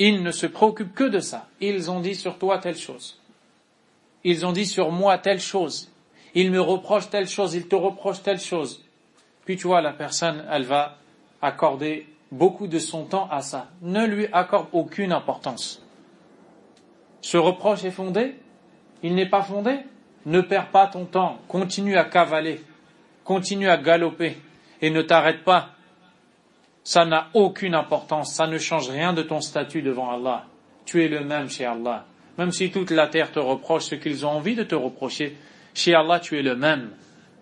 Ils ne se préoccupent que de ça. Ils ont dit sur toi telle chose. Ils ont dit sur moi telle chose. Ils me reprochent telle chose, ils te reprochent telle chose. Puis tu vois, la personne, elle va accorder beaucoup de son temps à ça. Ne lui accorde aucune importance. Ce reproche est fondé? Il n'est pas fondé? Ne perds pas ton temps. Continue à cavaler. Continue à galoper. Et ne t'arrête pas. Ça n'a aucune importance. Ça ne change rien de ton statut devant Allah. Tu es le même chez Allah. Même si toute la terre te reproche ce qu'ils ont envie de te reprocher, chez Allah, tu es le même.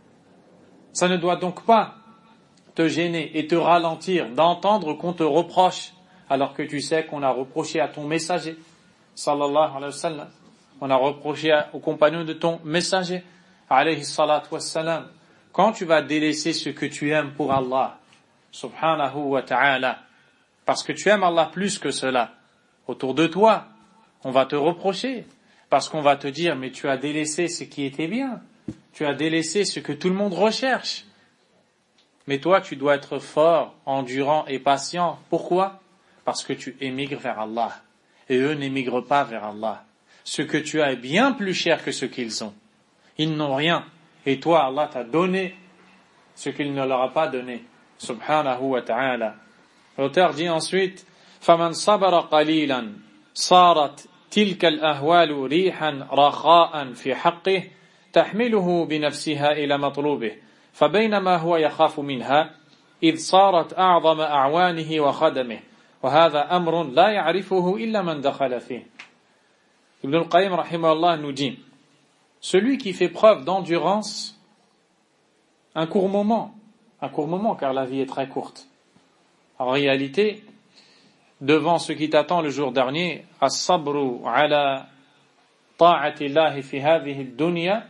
Ça ne doit donc pas te gêner et te ralentir d'entendre qu'on te reproche, alors que tu sais qu'on a reproché à ton messager, sallallahu alayhi wa sallam, on a reproché aux compagnons de ton messager, alayhi salatu wassalam, quand tu vas délaisser ce que tu aimes pour Allah, subhanahu wa ta'ala, parce que tu aimes Allah plus que cela, autour de toi, on va te reprocher, parce qu'on va te dire, mais tu as délaissé ce qui était bien, tu as délaissé ce que tout le monde recherche. Mais toi, tu dois être fort, endurant et patient. Pourquoi? Parce que tu émigres vers Allah. Et eux n'émigrent pas vers Allah. Ce que tu as est bien plus cher que ce qu'ils ont. Ils n'ont rien. Et toi, Allah t'a donné ce qu'il ne leur a pas donné. Subhanahu wa ta'ala. L'auteur dit ensuite, فَمَنْ صَبَرَ قَلِيلًا صَارَتْ تِلْكَ الْأَهْوَالُ رِيحًا رَخَاءً فِي حَقِّهِ تحمله بنفسها إلى مطلوبه فبينما هو يخاف منها إذ صارت أعظم أعوانه وخدمه وهذا أمر لا يعرفه إلا من دخل فيه. Ibn al-Qayyim rahimahullah nous dit, celui qui fait preuve d'endurance un court moment, un court moment car la vie est très courte. En réalité, devant ce qui t'attend le jour dernier, as-sabru ala ta'ati Allah fi hadhihi ad-dunya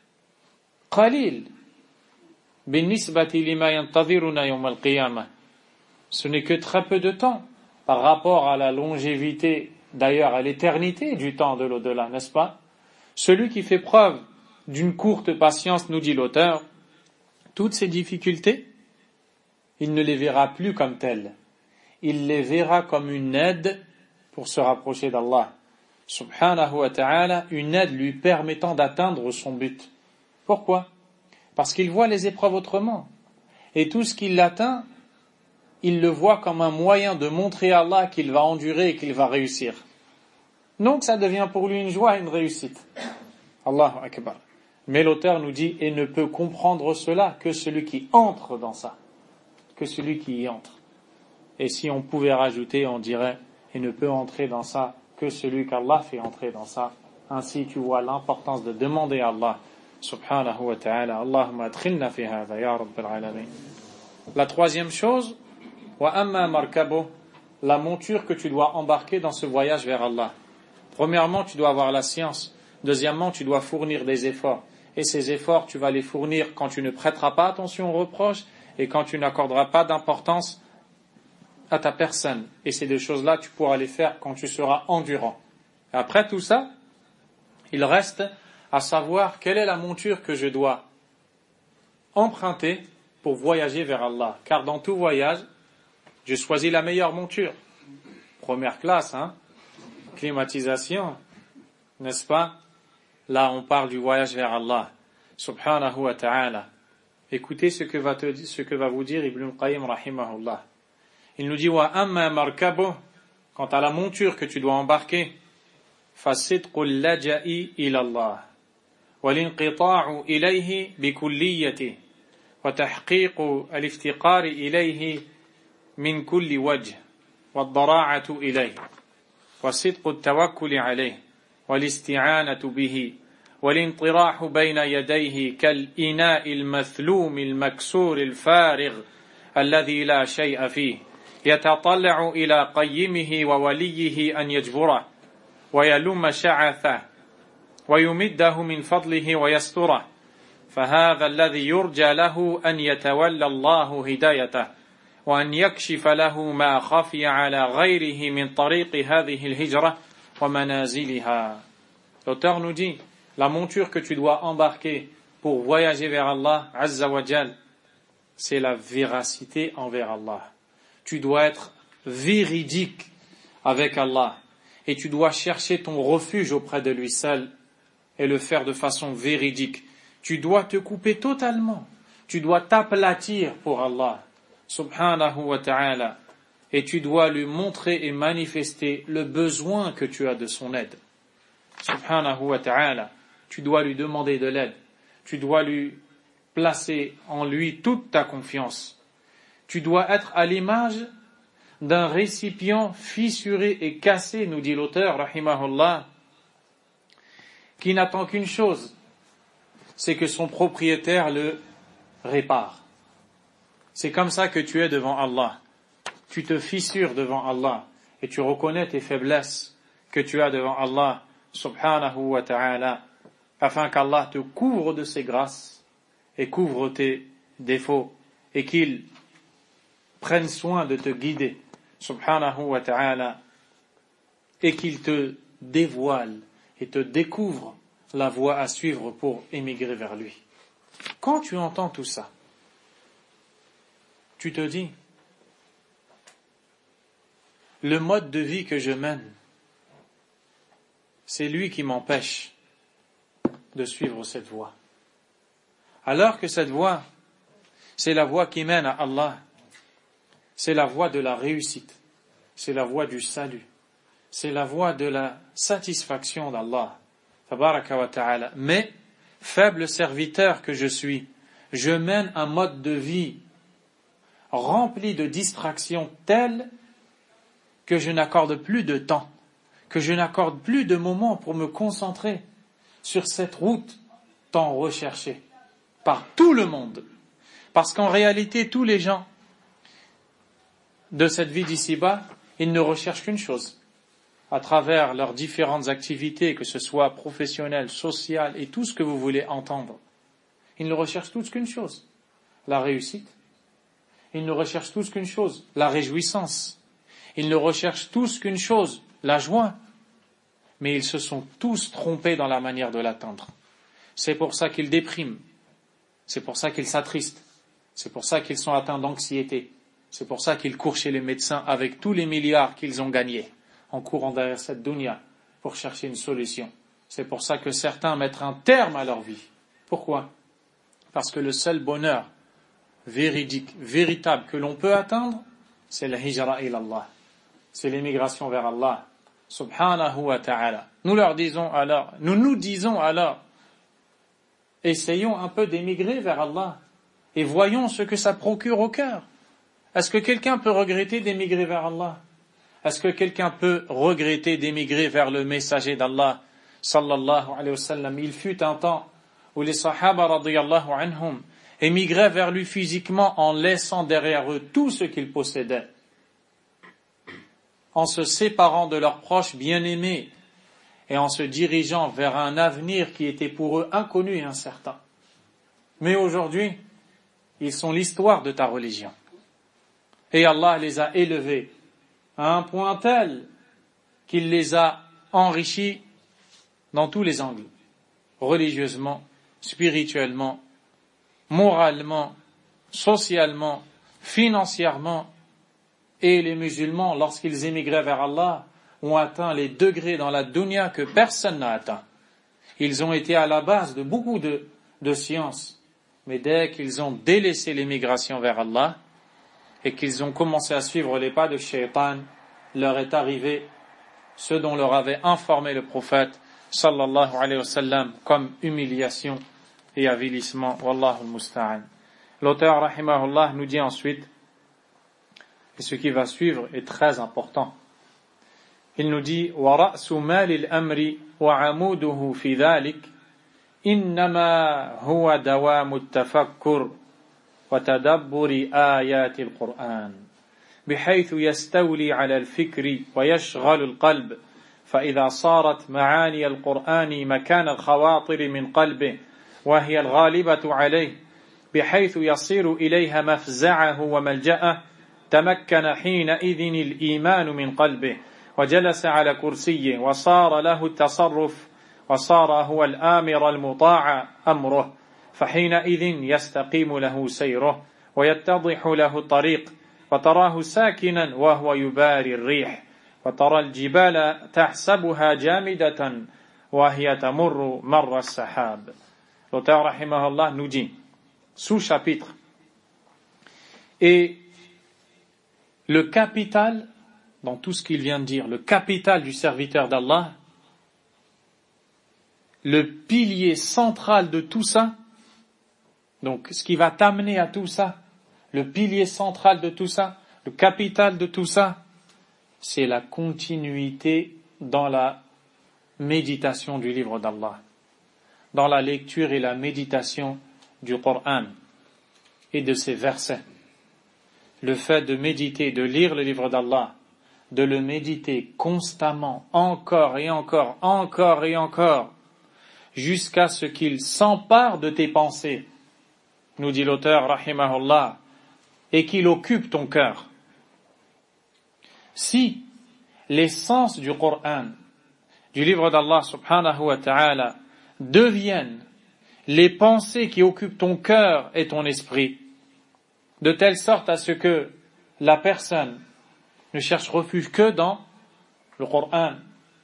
qalil binisbati lima yantadhiruna yawm al-qiyamah. Ce n'est que très peu de temps par rapport à la longévité, d'ailleurs à l'éternité du temps de l'au-delà, n'est-ce pas? Celui qui fait preuve d'une courte patience, nous dit l'auteur, toutes ces difficultés, il ne les verra plus comme telles. Il les verra comme une aide pour se rapprocher d'Allah, subhanahu wa ta'ala, une aide lui permettant d'atteindre son but. Pourquoi? Parce qu'il voit les épreuves autrement. Et tout ce qu'il atteint, il le voit comme un moyen de montrer à Allah qu'il va endurer et qu'il va réussir. Donc ça devient pour lui une joie et une réussite. Allahu Akbar. Mais l'auteur nous dit, et ne peut comprendre cela que celui qui entre dans ça. Que celui qui y entre. Et si on pouvait rajouter, on dirait, et ne peut entrer dans ça que celui qu'Allah fait entrer dans ça. Ainsi tu vois l'importance de demander à Allah, subhanahu wa ta'ala, Allahumma adkhilna fi hadha, ya rabbil alamin. La troisième chose, wa amma markabo, la monture que tu dois embarquer dans ce voyage vers Allah. Premièrement, tu dois avoir la science. Deuxièmement, tu dois fournir des efforts. Et ces efforts, tu vas les fournir quand tu ne prêteras pas attention aux reproches et quand tu n'accorderas pas d'importance à ta personne. Et ces deux choses-là, tu pourras les faire quand tu seras endurant. Et après tout ça, il reste à savoir quelle est la monture que je dois emprunter pour voyager vers Allah. Car dans tout voyage, je choisis la meilleure monture. Première classe, hein, climatisation, n'est-ce pas? Là, on parle du voyage vers Allah, subhanahu wa ta'ala. Écoutez ce que va, te, ce que va vous dire Ibn al-Qayyim rahimahullah. Il nous dit, wa amma markabu, quant à la monture que tu dois embarquer, fasidqul laja'i ila Allah, wa l'inqita'u ilayhi bikulliyati, wa tahqiqu al-iftiqari ilayhi min kulli wajh, wa ad-dara'atu ilayhi, wa sidqu at-tawakkuli alayhi, wa l'isti'anatu bihi, والانطراح بين يديه كالإناء المثلوم المكسور الفارغ الذي لا شيء فيه يتطلع إلى قيمه ووليه أن يجبره ويلم شعثه ويمده من فضله ويستره فهذا الذي يرجى له أن يتولى الله هدايته وأن يكشف له ما خفي على غيره من طريق هذه الهجرة ومنازلها. L'auteur nous dit, la monture que tu dois embarquer pour voyager vers Allah, Azza wa Jal, c'est la véracité envers Allah. Tu dois être véridique avec Allah et tu dois chercher ton refuge auprès de lui seul et le faire de façon véridique. Tu dois te couper totalement. Tu dois t'aplatir pour Allah, subhanahu wa ta'ala, et tu dois lui montrer et manifester le besoin que tu as de son aide. Subhanahu wa ta'ala, tu dois lui demander de l'aide. Tu dois lui placer en lui toute ta confiance. Tu dois être à l'image d'un récipient fissuré et cassé, nous dit l'auteur, rahimahullah, qui n'attend qu'une chose, c'est que son propriétaire le répare. C'est comme ça que tu es devant Allah. Tu te fissures devant Allah et tu reconnais tes faiblesses que tu as devant Allah, subhanahu wa ta'ala, afin qu'Allah te couvre de ses grâces et couvre tes défauts et qu'il prenne soin de te guider, subhanahu wa ta'ala, et qu'il te dévoile et te découvre la voie à suivre pour émigrer vers lui. Quand tu entends tout ça, tu te dis, le mode de vie que je mène, c'est lui qui m'empêche de suivre cette voie. Alors que cette voie, c'est la voie qui mène à Allah, c'est la voie de la réussite, c'est la voie du salut, c'est la voie de la satisfaction d'Allah, tabaraka wa ta'ala. Mais, faible serviteur que je suis, je mène un mode de vie rempli de distractions telles que je n'accorde plus de temps, que je n'accorde plus de moments pour me concentrer sur cette route tant recherchée par tout le monde. Parce qu'en réalité, tous les gens de cette vie d'ici-bas, ils ne recherchent qu'une chose. À travers leurs différentes activités, que ce soit professionnelles, sociales et tout ce que vous voulez entendre, ils ne recherchent tous qu'une chose, la réussite. Ils ne recherchent tous qu'une chose, la réjouissance. Ils ne recherchent tous qu'une chose, la joie. Mais ils se sont tous trompés dans la manière de l'atteindre. C'est pour ça qu'ils dépriment. C'est pour ça qu'ils s'attristent. C'est pour ça qu'ils sont atteints d'anxiété. C'est pour ça qu'ils courent chez les médecins avec tous les milliards qu'ils ont gagnés en courant derrière cette dunya pour chercher une solution. C'est pour ça que certains mettent un terme à leur vie. Pourquoi ? Parce que le seul bonheur véridique, véritable que l'on peut atteindre, c'est la hijra ilallah. C'est l'émigration vers Allah, subhanahu wa ta'ala. Nous leur disons alors, nous nous disons alors, essayons un peu d'émigrer vers Allah et voyons ce que ça procure au cœur. Est-ce que quelqu'un peut regretter d'émigrer vers Allah? Est-ce que quelqu'un peut regretter d'émigrer vers le messager d'Allah, sallallahu alayhi wa sallam? Il fut un temps où les sahaba radiyallahu anhum émigraient vers lui physiquement en laissant derrière eux tout ce qu'ils possédaient, en se séparant de leurs proches bien-aimés et en se dirigeant vers un avenir qui était pour eux inconnu et incertain. Mais aujourd'hui, ils sont l'histoire de ta religion. Et Allah les a élevés à un point tel qu'il les a enrichis dans tous les angles, religieusement, spirituellement, moralement, socialement, financièrement. Et les musulmans, lorsqu'ils émigraient vers Allah, ont atteint les degrés dans la dunya que personne n'a atteint. Ils ont été à la base de beaucoup de, de sciences, mais dès qu'ils ont délaissé l'émigration vers Allah et qu'ils ont commencé à suivre les pas de Shaitan, leur est arrivé ce dont leur avait informé le prophète sallallahu alayhi wa sallam comme humiliation et avilissement. Wallahu al-musta'an. L'auteur rahimahullah nous dit ensuite, et ce qui va suivre est très important. Il nous dit وَرَأْسُ مَالِ الْأَمْرِ وَعَمُودُهُ فِي ذَلِكَ إِنَّمَا هُوَ دَوَامُ التَّفَكُّرِ وَتَدَبُّرِ آيَاتِ الْقُرْآنِ بحيث يستولي على الفكر ويشغل القلب فإذا صارت معاني القرآن مكان الخواطر من قلبه وهي الغالبة عليه بحيث يصير إليها مفزعه وملجأه تمكن حينئذ الإيمان من قلبه وجلس على كرسيه وصار له التصرف وصار هو الآمر المطاع أمره فحينئذ يستقيم له سيره ويتضح له الطريق وتراه ساكنا وهو يباري الريح وَتَرَى الْجِبَالَ تَحْسَبُهَا جَامِدَةً وَهِيَ تَمُرُّ مَرَّ السَّحَابِ. L'auteur rahimahullah nous dit, sous-chapitre, et le capital, dans tout ce qu'il vient de dire, le capital du serviteur d'Allah, le pilier central de tout ça, donc ce qui va t'amener à tout ça, le pilier central de tout ça, le capital de tout ça, c'est la continuité dans la méditation du livre d'Allah, dans la lecture et la méditation du Coran et de ses versets. Le fait de méditer, de lire le livre d'Allah, de le méditer constamment, encore et encore, encore et encore, jusqu'à ce qu'il s'empare de tes pensées, nous dit l'auteur, rahimahullah, et qu'il occupe ton cœur. Si l'essence du Coran, du livre d'Allah subhanahu wa ta'ala, deviennent les pensées qui occupent ton cœur et ton esprit, de telle sorte à ce que la personne ne cherche refuge que dans le Coran.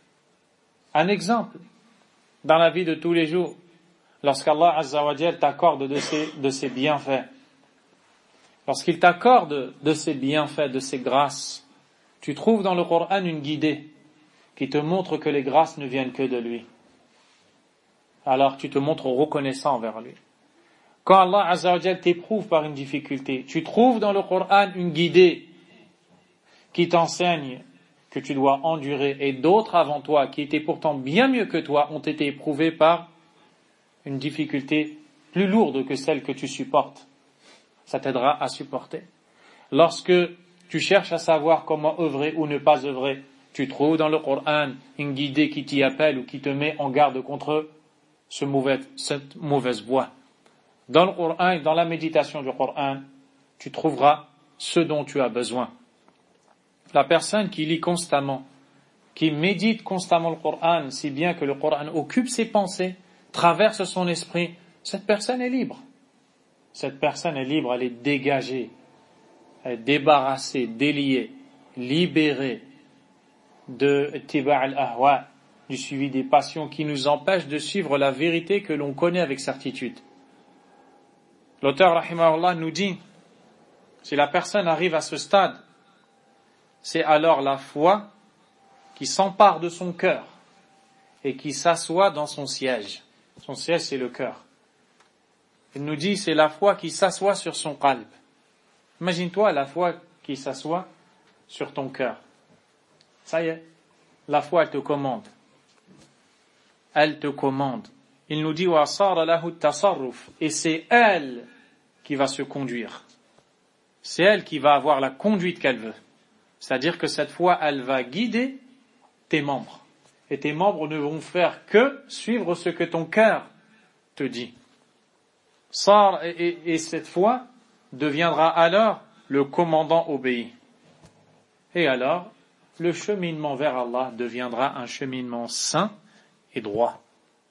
Un exemple, dans la vie de tous les jours, lorsqu'Allah Azza wa Jal t'accorde de ses, de ses bienfaits, lorsqu'il t'accorde de ses bienfaits, de ses grâces, tu trouves dans le Coran une guidée qui te montre que les grâces ne viennent que de lui. Alors tu te montres reconnaissant envers lui. Quand Allah Azza wa Jal t'éprouve par une difficulté, tu trouves dans le Coran une guidée qui t'enseigne que tu dois endurer, et d'autres avant toi, qui étaient pourtant bien mieux que toi, ont été éprouvés par une difficulté plus lourde que celle que tu supportes. Ça t'aidera à supporter. Lorsque tu cherches à savoir comment œuvrer ou ne pas œuvrer, tu trouves dans le Coran une guidée qui t'y appelle ou qui te met en garde contre ce mauvais, cette mauvaise voie. Dans le Coran et dans la méditation du Coran, tu trouveras ce dont tu as besoin. La personne qui lit constamment, qui médite constamment le Coran, si bien que le Coran occupe ses pensées, traverse son esprit, cette personne est libre. Cette personne est libre, elle est dégagée, elle est débarrassée, déliée, libérée de tiba' al-ahwa, du suivi des passions qui nous empêchent de suivre la vérité que l'on connaît avec certitude. L'auteur rahimahullah nous dit, si la personne arrive à ce stade, c'est alors la foi qui s'empare de son cœur et qui s'assoit dans son siège. Son siège, c'est le cœur. Il nous dit, c'est la foi qui s'assoit sur son qalb. Imagine-toi la foi qui s'assoit sur ton cœur. Ça y est, la foi, elle te commande. Elle te commande. Il nous dit, وَصَارَ لَهُ التَّصَرُّفُ, et c'est elle qui va se conduire. C'est elle qui va avoir la conduite qu'elle veut. C'est-à-dire que cette foi, elle va guider tes membres. Et tes membres ne vont faire que suivre ce que ton cœur te dit. Et, et, et cette foi deviendra alors le commandant obéi. Et alors, le cheminement vers Allah deviendra un cheminement sain et droit.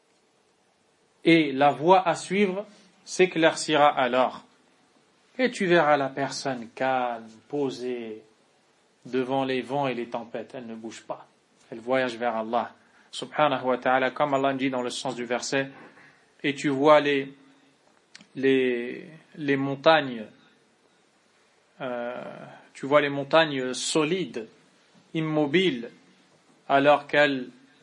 Et la voie à suivre s'éclaircira alors. Et tu verras la personne calme, posée, devant les vents et les tempêtes. Elle ne bouge pas. Elle voyage vers Allah. Subhanahu wa ta'ala, comme Allah dit dans le sens du verset, et tu vois les, les, les montagnes, euh, tu vois les montagnes solides, immobiles, alors qu'elles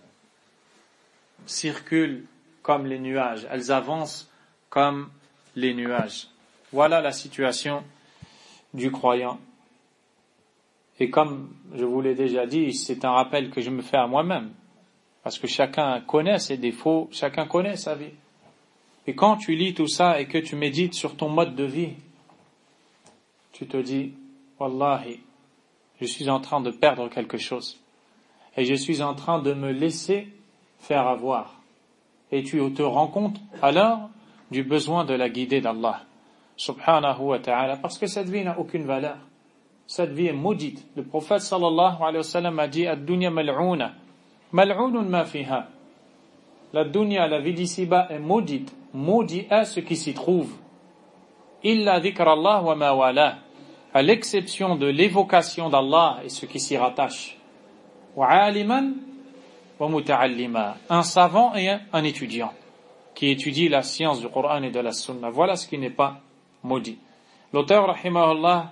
circulent comme les nuages. Elles avancent comme les nuages. Voilà la situation du croyant. Et comme je vous l'ai déjà dit, c'est un rappel que je me fais à moi-même. Parce que chacun connaît ses défauts, chacun connaît sa vie. Et quand tu lis tout ça et que tu médites sur ton mode de vie, tu te dis, Wallahi, je suis en train de perdre quelque chose. Et je suis en train de me laisser faire avoir. Et tu te rends compte alors du besoin de la guidée d'Allah, subhanahu wa ta'ala, parce que cette vie n'a aucune valeur. Cette vie est maudite. Le prophète sallallahu alayhi wa sallam a dit, ad-dunya mal'ouna, mal'ounun ma fiha. La dunya, la vie d'ici-bas est maudite. Maudit est ce qui s'y trouve. Illa dhikr Allah wa ma wala, à l'exception de l'évocation d'Allah et ce qui s'y rattache. وعالما ومتعلما. Un savant et un, un étudiant qui étudie la science du Coran et de la Sunna. Voilà ce qui n'est pas maudit. L'auteur, rahimahullah,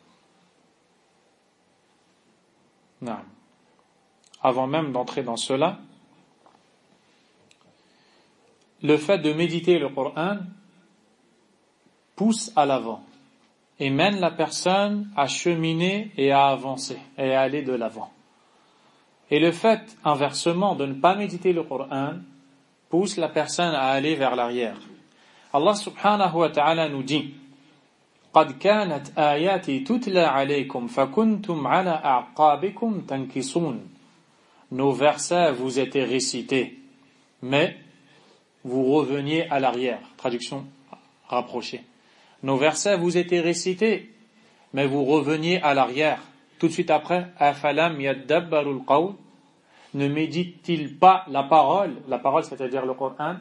non. Avant même d'entrer dans cela, le fait de méditer le Coran pousse à l'avant et mène la personne à cheminer et à avancer et à aller de l'avant. Et le fait, inversement, de ne pas méditer le Coran pousse la personne à aller vers l'arrière. Allah subhanahu wa ta'ala nous dit قَدْ كَانَتْ آيَاتِي تُتْلَى عَلَيْكُمْ فَكُنْتُمْ عَلَى أَعْقَابِكُمْ تَنْكِصُونَ. Nos versets vous étaient récités, mais vous reveniez à l'arrière. Traduction rapprochée. Nos versets vous étaient récités, mais vous reveniez à l'arrière. Tout de suite après, أَفَلَمْ يَدَّبَّرُوا الْقَوْلِ. Ne médite-t-il pas la parole, la parole c'est-à-dire le Coran?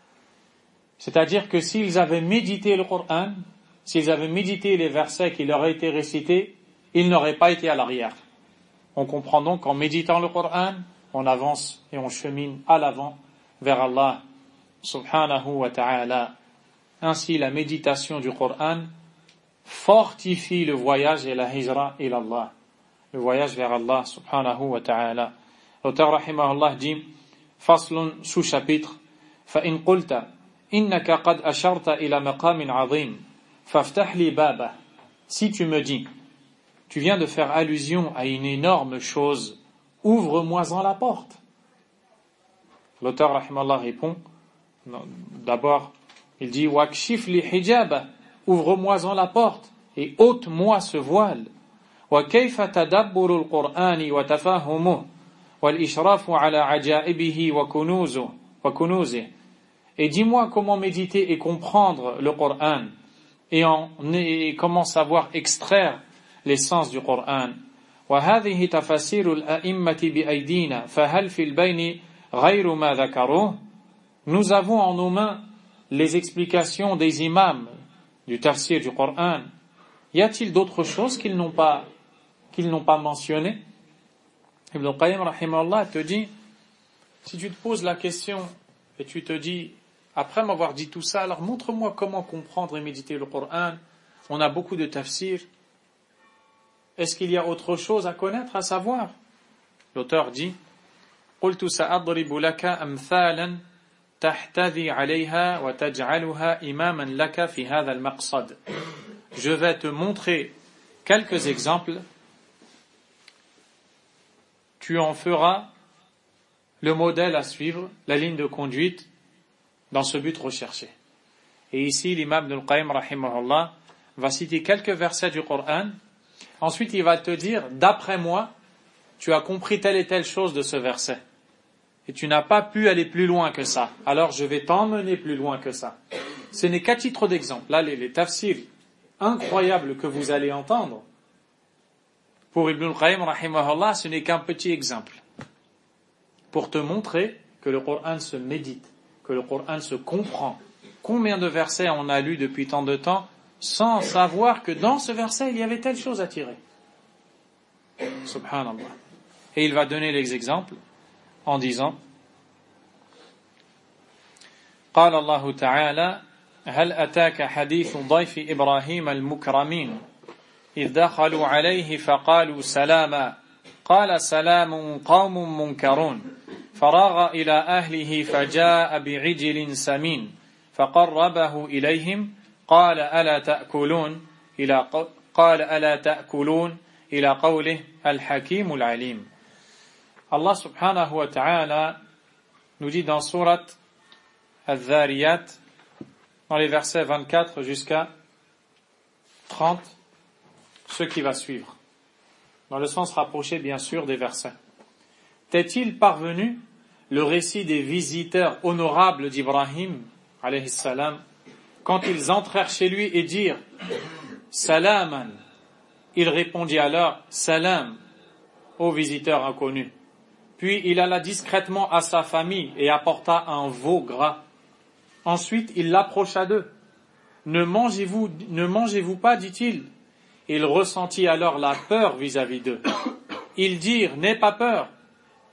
C'est-à-dire que s'ils avaient médité le Coran, s'ils avaient médité les versets qui leur étaient récités, ils n'auraient pas été à l'arrière. On comprend donc qu'en méditant le Coran, on avance et on chemine à l'avant vers Allah subhanahu wa ta'ala. Ainsi, la méditation du Coran fortifie le voyage et la hijra ila Allah, le voyage vers Allah subhanahu wa ta'ala. L'auteur rahimahullah dit, faslun sous-chapitre, فَإِنْ قُلْتَ إِنَّكَ قَدْ أَشَرْتَ إِلَى مَقَامٍ عَظِيمٍ فَافْتَحْ لِي بَابَهُ. Si tu me dis, tu viens de faire allusion à une énorme chose, ouvre-moi-en la porte. L'auteur rahimahullah répond, d'abord, il dit, وَاكْشِفْ لِي حِجَابَهُ, ouvre-moi-en la porte et ôte-moi ce voile. وَكَيْفَ تَدَبُّرُ الْقُرْآنِ وَتَفَهُّمُهُ وَالْإِشْرَافُ عَلَى عَجَائِبِهِ وَكُنُوزِهِ. Et dis-moi comment méditer et comprendre le Coran et, en, et comment savoir extraire l'essence du Coran. وَهَذِهِ تَفَسِيرُ الْأَئِمَّةِ بِأَيْدِينَا فَهَلْ فِي الْبَيْنِ غَيْرُ مَا ذَكَرُوهُ. Nous avons en nos mains les explications des imams du tafsir du Coran. Y a-t-il d'autres choses qu'ils n'ont pas, qu'ils n'ont pas mentionnées? Ibn al-Qayyim rahimahullah te dit, si tu te poses la question et tu te dis, après m'avoir dit tout ça, alors montre-moi comment comprendre et méditer le Coran. On a beaucoup de tafsir. Est-ce qu'il y a autre chose à connaître, à savoir? L'auteur dit, قُلْتُ سَأَضْرِبُ لَكَ أَمْثَالًا تَحْتَذِي عَلَيْهَا وَتَجْعَلُهَا إِمَامًا لَكَ فِي هَذَا الْمَقْصَدِ. Je vais te montrer quelques exemples. Tu en feras le modèle à suivre, la ligne de conduite dans ce but recherché. Et ici, l'imam Ibn al-Qayyim rahimahullah va citer quelques versets du Coran. Ensuite, il va te dire, d'après moi, tu as compris telle et telle chose de ce verset. Et tu n'as pas pu aller plus loin que ça. Alors, je vais t'emmener plus loin que ça. Ce n'est qu'à titre d'exemple. Là, les, les tafsirs incroyables que vous allez entendre, pour Ibn al-Qayyim rahimahullah, ce n'est qu'un petit exemple. Pour te montrer que le Coran se médite, que le Coran se comprend. Combien de versets on a lus depuis tant de temps sans savoir que dans ce verset il y avait telle chose à tirer. Subhanallah. Et il va donner les exemples en disant قال الله تعالى هل أتاك حديث ضيف إبراهيم المكرمين إذ دخلوا عليه فقالوا سلاما قال سلام قوم منكرون فراغ إلى أهله فجاء بعجل سمين فقربه إليهم قال ألا تأكلون إلى قال ألا تأكلون إلى قوله الحكيم العليم. Allah subhanahu wa ta'ala nous dit dans sourate Al-Dhariyat, dans les versets vingt-quatre jusqu'à trente, ce qui va suivre, dans le sens rapproché bien sûr des versets. T'est-il parvenu le récit des visiteurs honorables d'Ibrahim, alayhi salam, quand ils entrèrent chez lui et dirent « Salaman », il répondit alors « Salam » aux visiteurs inconnus. Puis il alla discrètement à sa famille et apporta un veau gras. Ensuite il l'approcha d'eux. « Ne mangez-vous, ne mangez-vous pas » dit-il. Il ressentit alors la peur vis-à-vis d'eux. Ils dirent « N'aie pas peur,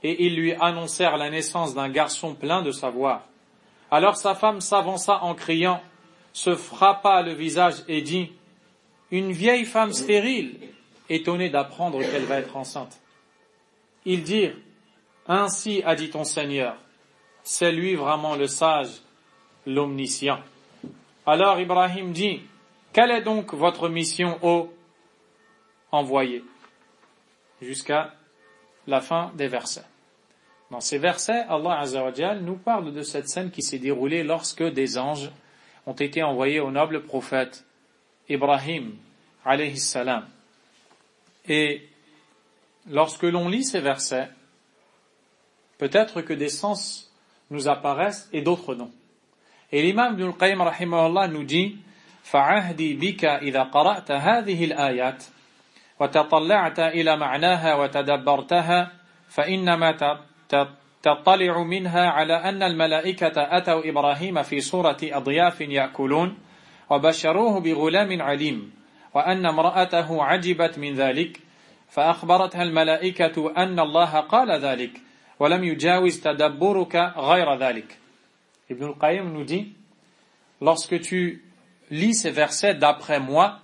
et ils lui annoncèrent la naissance d'un garçon plein de savoir. Alors sa femme s'avança en criant, se frappa le visage et dit, une vieille femme stérile, étonnée d'apprendre qu'elle va être enceinte. Ils dirent, ainsi a dit ton Seigneur, c'est lui vraiment le sage, l'omniscient. Alors Ibrahim dit, quelle est donc votre mission, ô envoyé? Jusqu'à la fin des versets. Dans ces versets, Allah Azza wa Jal nous parle de cette scène qui s'est déroulée lorsque des anges ont été envoyés au noble prophète Ibrahim, alayhi salam. Et lorsque l'on lit ces versets, peut-être que des sens nous apparaissent et d'autres non. Et l'imam Ibn al-Qayyim rahimahullah nous dit فَعَهْدِي بِكَ إِذَا قَرَأْتَ هَذِهِ الْآيَاتِ وَتَطَلَّعْتَ إِلَى مَعْنَاهَا وَتَدَبَّرْتَهَا فَإِنَّمَا تطلع منها على أن الملائكة أتوا إبراهيم في صورة أضياف يأكلون وبشروه بغلام عليم وأن امرأته عجبت من ذلك فأخبرتها الملائكة أن الله قال ذلك ولم يجاوز تدبرك غير ذلك. Ibn al-Qayyim nous dit, lorsque tu lis ces versets d'après moi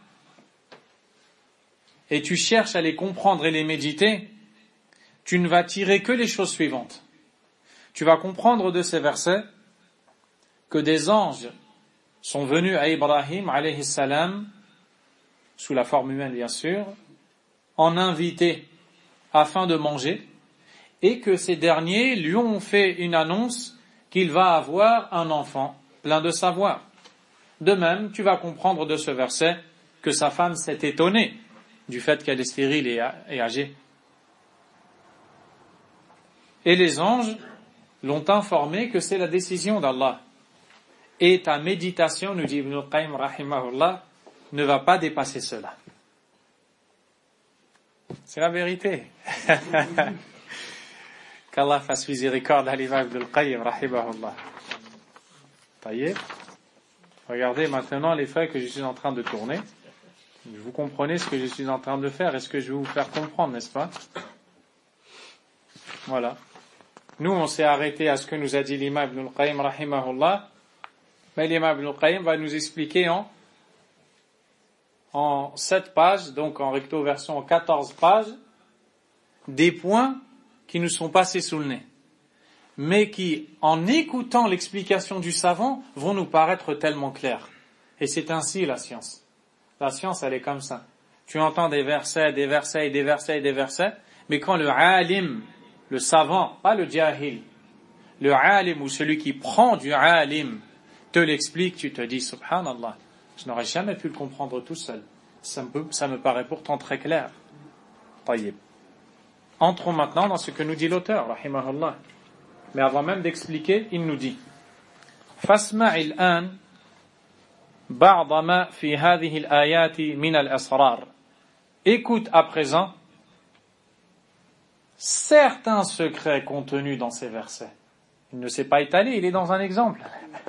et tu cherches à les comprendre et les méditer, tu ne vas tirer que les choses suivantes. Tu vas comprendre de ces versets que des anges sont venus à Ibrahim alayhi salam, sous la forme humaine bien sûr, en invité afin de manger, et que ces derniers lui ont fait une annonce qu'il va avoir un enfant plein de savoir. De même, tu vas comprendre de ce verset que sa femme s'est étonnée du fait qu'elle est stérile et âgée. Et les anges l'ont informé que c'est la décision d'Allah. Et ta méditation, nous dit Ibn al-Qayyim rahimahullah, ne va pas dépasser cela. C'est la vérité. Qu'Allah fasse miséricorde à l'imam Ibn al-Qayyim rahimahullah. Taïeb. Regardez maintenant les feuilles que je suis en train de tourner. Vous comprenez ce que je suis en train de faire et ce que je vais vous faire comprendre, n'est-ce pas? Voilà. Nous, on s'est arrêté à ce que nous a dit l'imam Ibn al-Qayyim rahimahullah, mais l'imam Ibn al-Qayyim va nous expliquer en en sept pages, donc en recto verso en quatorze pages, des points qui nous sont passés sous le nez, mais qui, en écoutant l'explication du savant, vont nous paraître tellement clairs. Et c'est ainsi la science. La science, elle est comme ça. Tu entends des versets, des versets, et des versets, et des versets, mais quand le alim, le savant, pas le jahil, le alim ou celui qui prend du alim te l'explique, tu te dis subhanallah, je n'aurais jamais pu le comprendre tout seul. Ça me, ça me paraît pourtant très clair. Taïeb. Entrons maintenant dans ce que nous dit l'auteur, rahimahullah. Mais avant même d'expliquer, il nous dit Fasma'il an ba'da ma fi hadhihi al-ayati min al-asrar. Écoute à présent certains secrets contenus dans ces versets. Il ne s'est pas étalé, il est dans un exemple.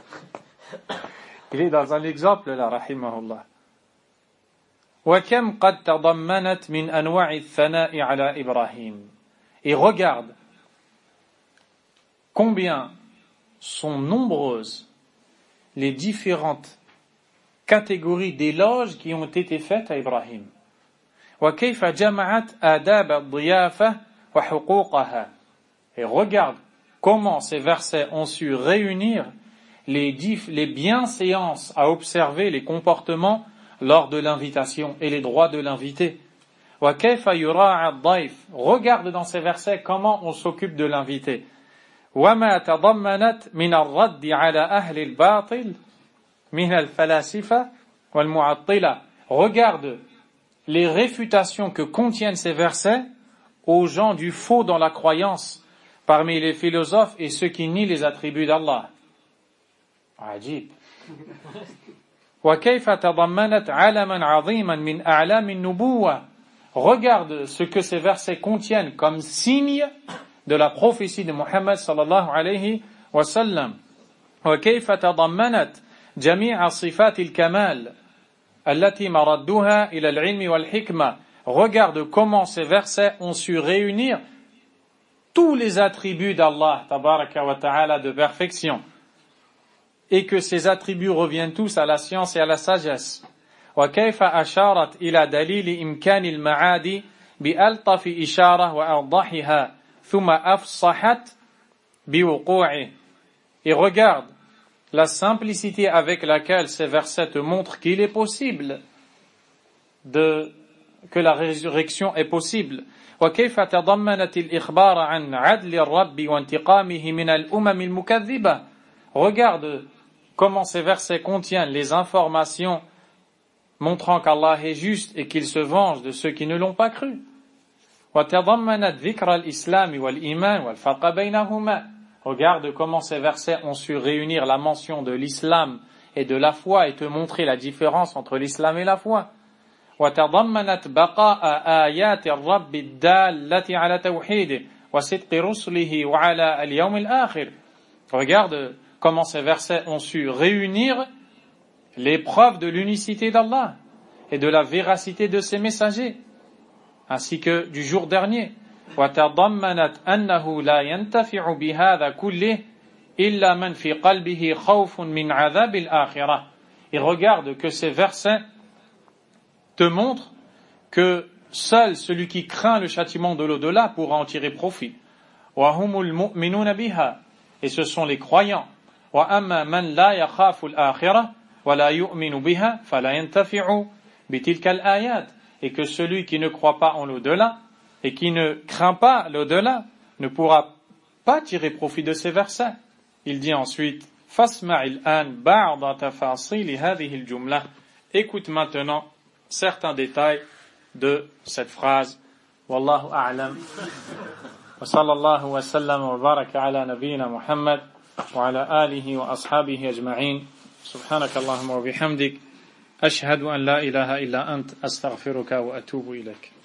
Il est dans un exemple là, rahimahullah. وَكَمْ قَدْ تَضَمَّنَتْ مِنْ أَنْوَاعِ الثَّنَاءِ عَلَى إِبْرَاهِيمَ. Et regarde combien sont nombreuses les différentes catégories d'éloges qui ont été faites à Ibrahim. وَكَيْفَ جَمَعَتْ آدَابَ الضِّيَافَةِ وَحُقُوقَهَا. Et regarde comment ces versets ont su réunir les, dif- les bienséances à observer, les comportements lors de l'invitation et les droits de l'invité. وَكَيْفَ يُرَاعَ الضَّيْفِ. Regarde dans ces versets comment on s'occupe de l'invité. وَمَا تَضَمَّنَتْ مِنَ الرَّدِّ عَلَى أَهْلِ الْبَاطِلِ مِنَ الْفَلَاسِفَةِ وَالْمُعَطِّلَةِ. Regarde les réfutations que contiennent ces versets aux gens du faux dans la croyance, parmi les philosophes et ceux qui nient les attributs d'Allah. Ajib. وَكَيْفَ تَضَمَّنَتْ عَلَمًا عَظِيمًا مِنْ أَعْلَامِ النُّبُوَّةِ. Regarde ce que ces versets contiennent comme signe de la prophétie de Muhammad sallallahu alayhi wa sallam. وَكَيْفَ تَضَمَّنَتْ جَمِيعَ صِفَاتِ الْكَمَالِ التي مردوها إلى العلم والحكمة. Regarde comment ces versets ont su réunir tous les attributs d'Allah tabaraka wa ta'ala de perfection et que ces attributs reviennent tous à la science et à la sagesse. وكيف أشارت إلى دليل إمكان المعاد بألطف إشارة وأوضحها ثم أفصحت بوقوعه. Et regarde la simplicité avec laquelle ces versets te montrent qu'il est possible de, que la résurrection est possible. وكيف تضمنت الإخبار عن عدل الرب وانتقامه من الأمم المكذبة. Regarde comment ces versets contiennent les informations montrant qu'Allah est juste et qu'il se venge de ceux qui ne l'ont pas cru. وتضمنت ذكر الإسلام والإيمان والفرق بينهما. Regarde comment ces versets ont su réunir la mention de l'islam et de la foi et te montrer la différence entre l'islam et la foi. وتضمنت بقاء آيات الرب الدالة على توحيده وصدق رسله وعلى اليوم الآخر. Regarde comment ces versets ont su réunir les preuves de l'unicité d'Allah et de la véracité de ses messagers, ainsi que du jour dernier. وتضمنت أنه لا ينتفع بهذا كله إلا من في قلبه خوف من عذاب الآخرة. Et regarde que ces versets te montrent que seul celui qui craint le châtiment de l'au-delà pourra en tirer profit. وهم المؤمنون بها. Et ce sont les croyants. وأما من لا يخاف الآخرة ولا يؤمن بها فلا ينتفع بتلك الآيات. Et que celui qui ne croit pas en l'au-delà et qui ne craint pas l'au-delà ne pourra pas tirer profit de ces versets. Il dit ensuite, فَاسْمَعِ الْآنْ بَعْضَ تَفَاصِيلِ هَذِهِ الْجُمْلَةِ. Écoute maintenant certains détails de cette phrase. Wallahu a'lam. Wa sallallahu wa sallam wa baraka ala nabiyyina Muhammad wa ala alihi wa ashabihi ajma'in. Subhanaka Allahumma wa bihamdik. Ashhadu an la ilaha illa ant astaghfiruka wa atubu ilayk.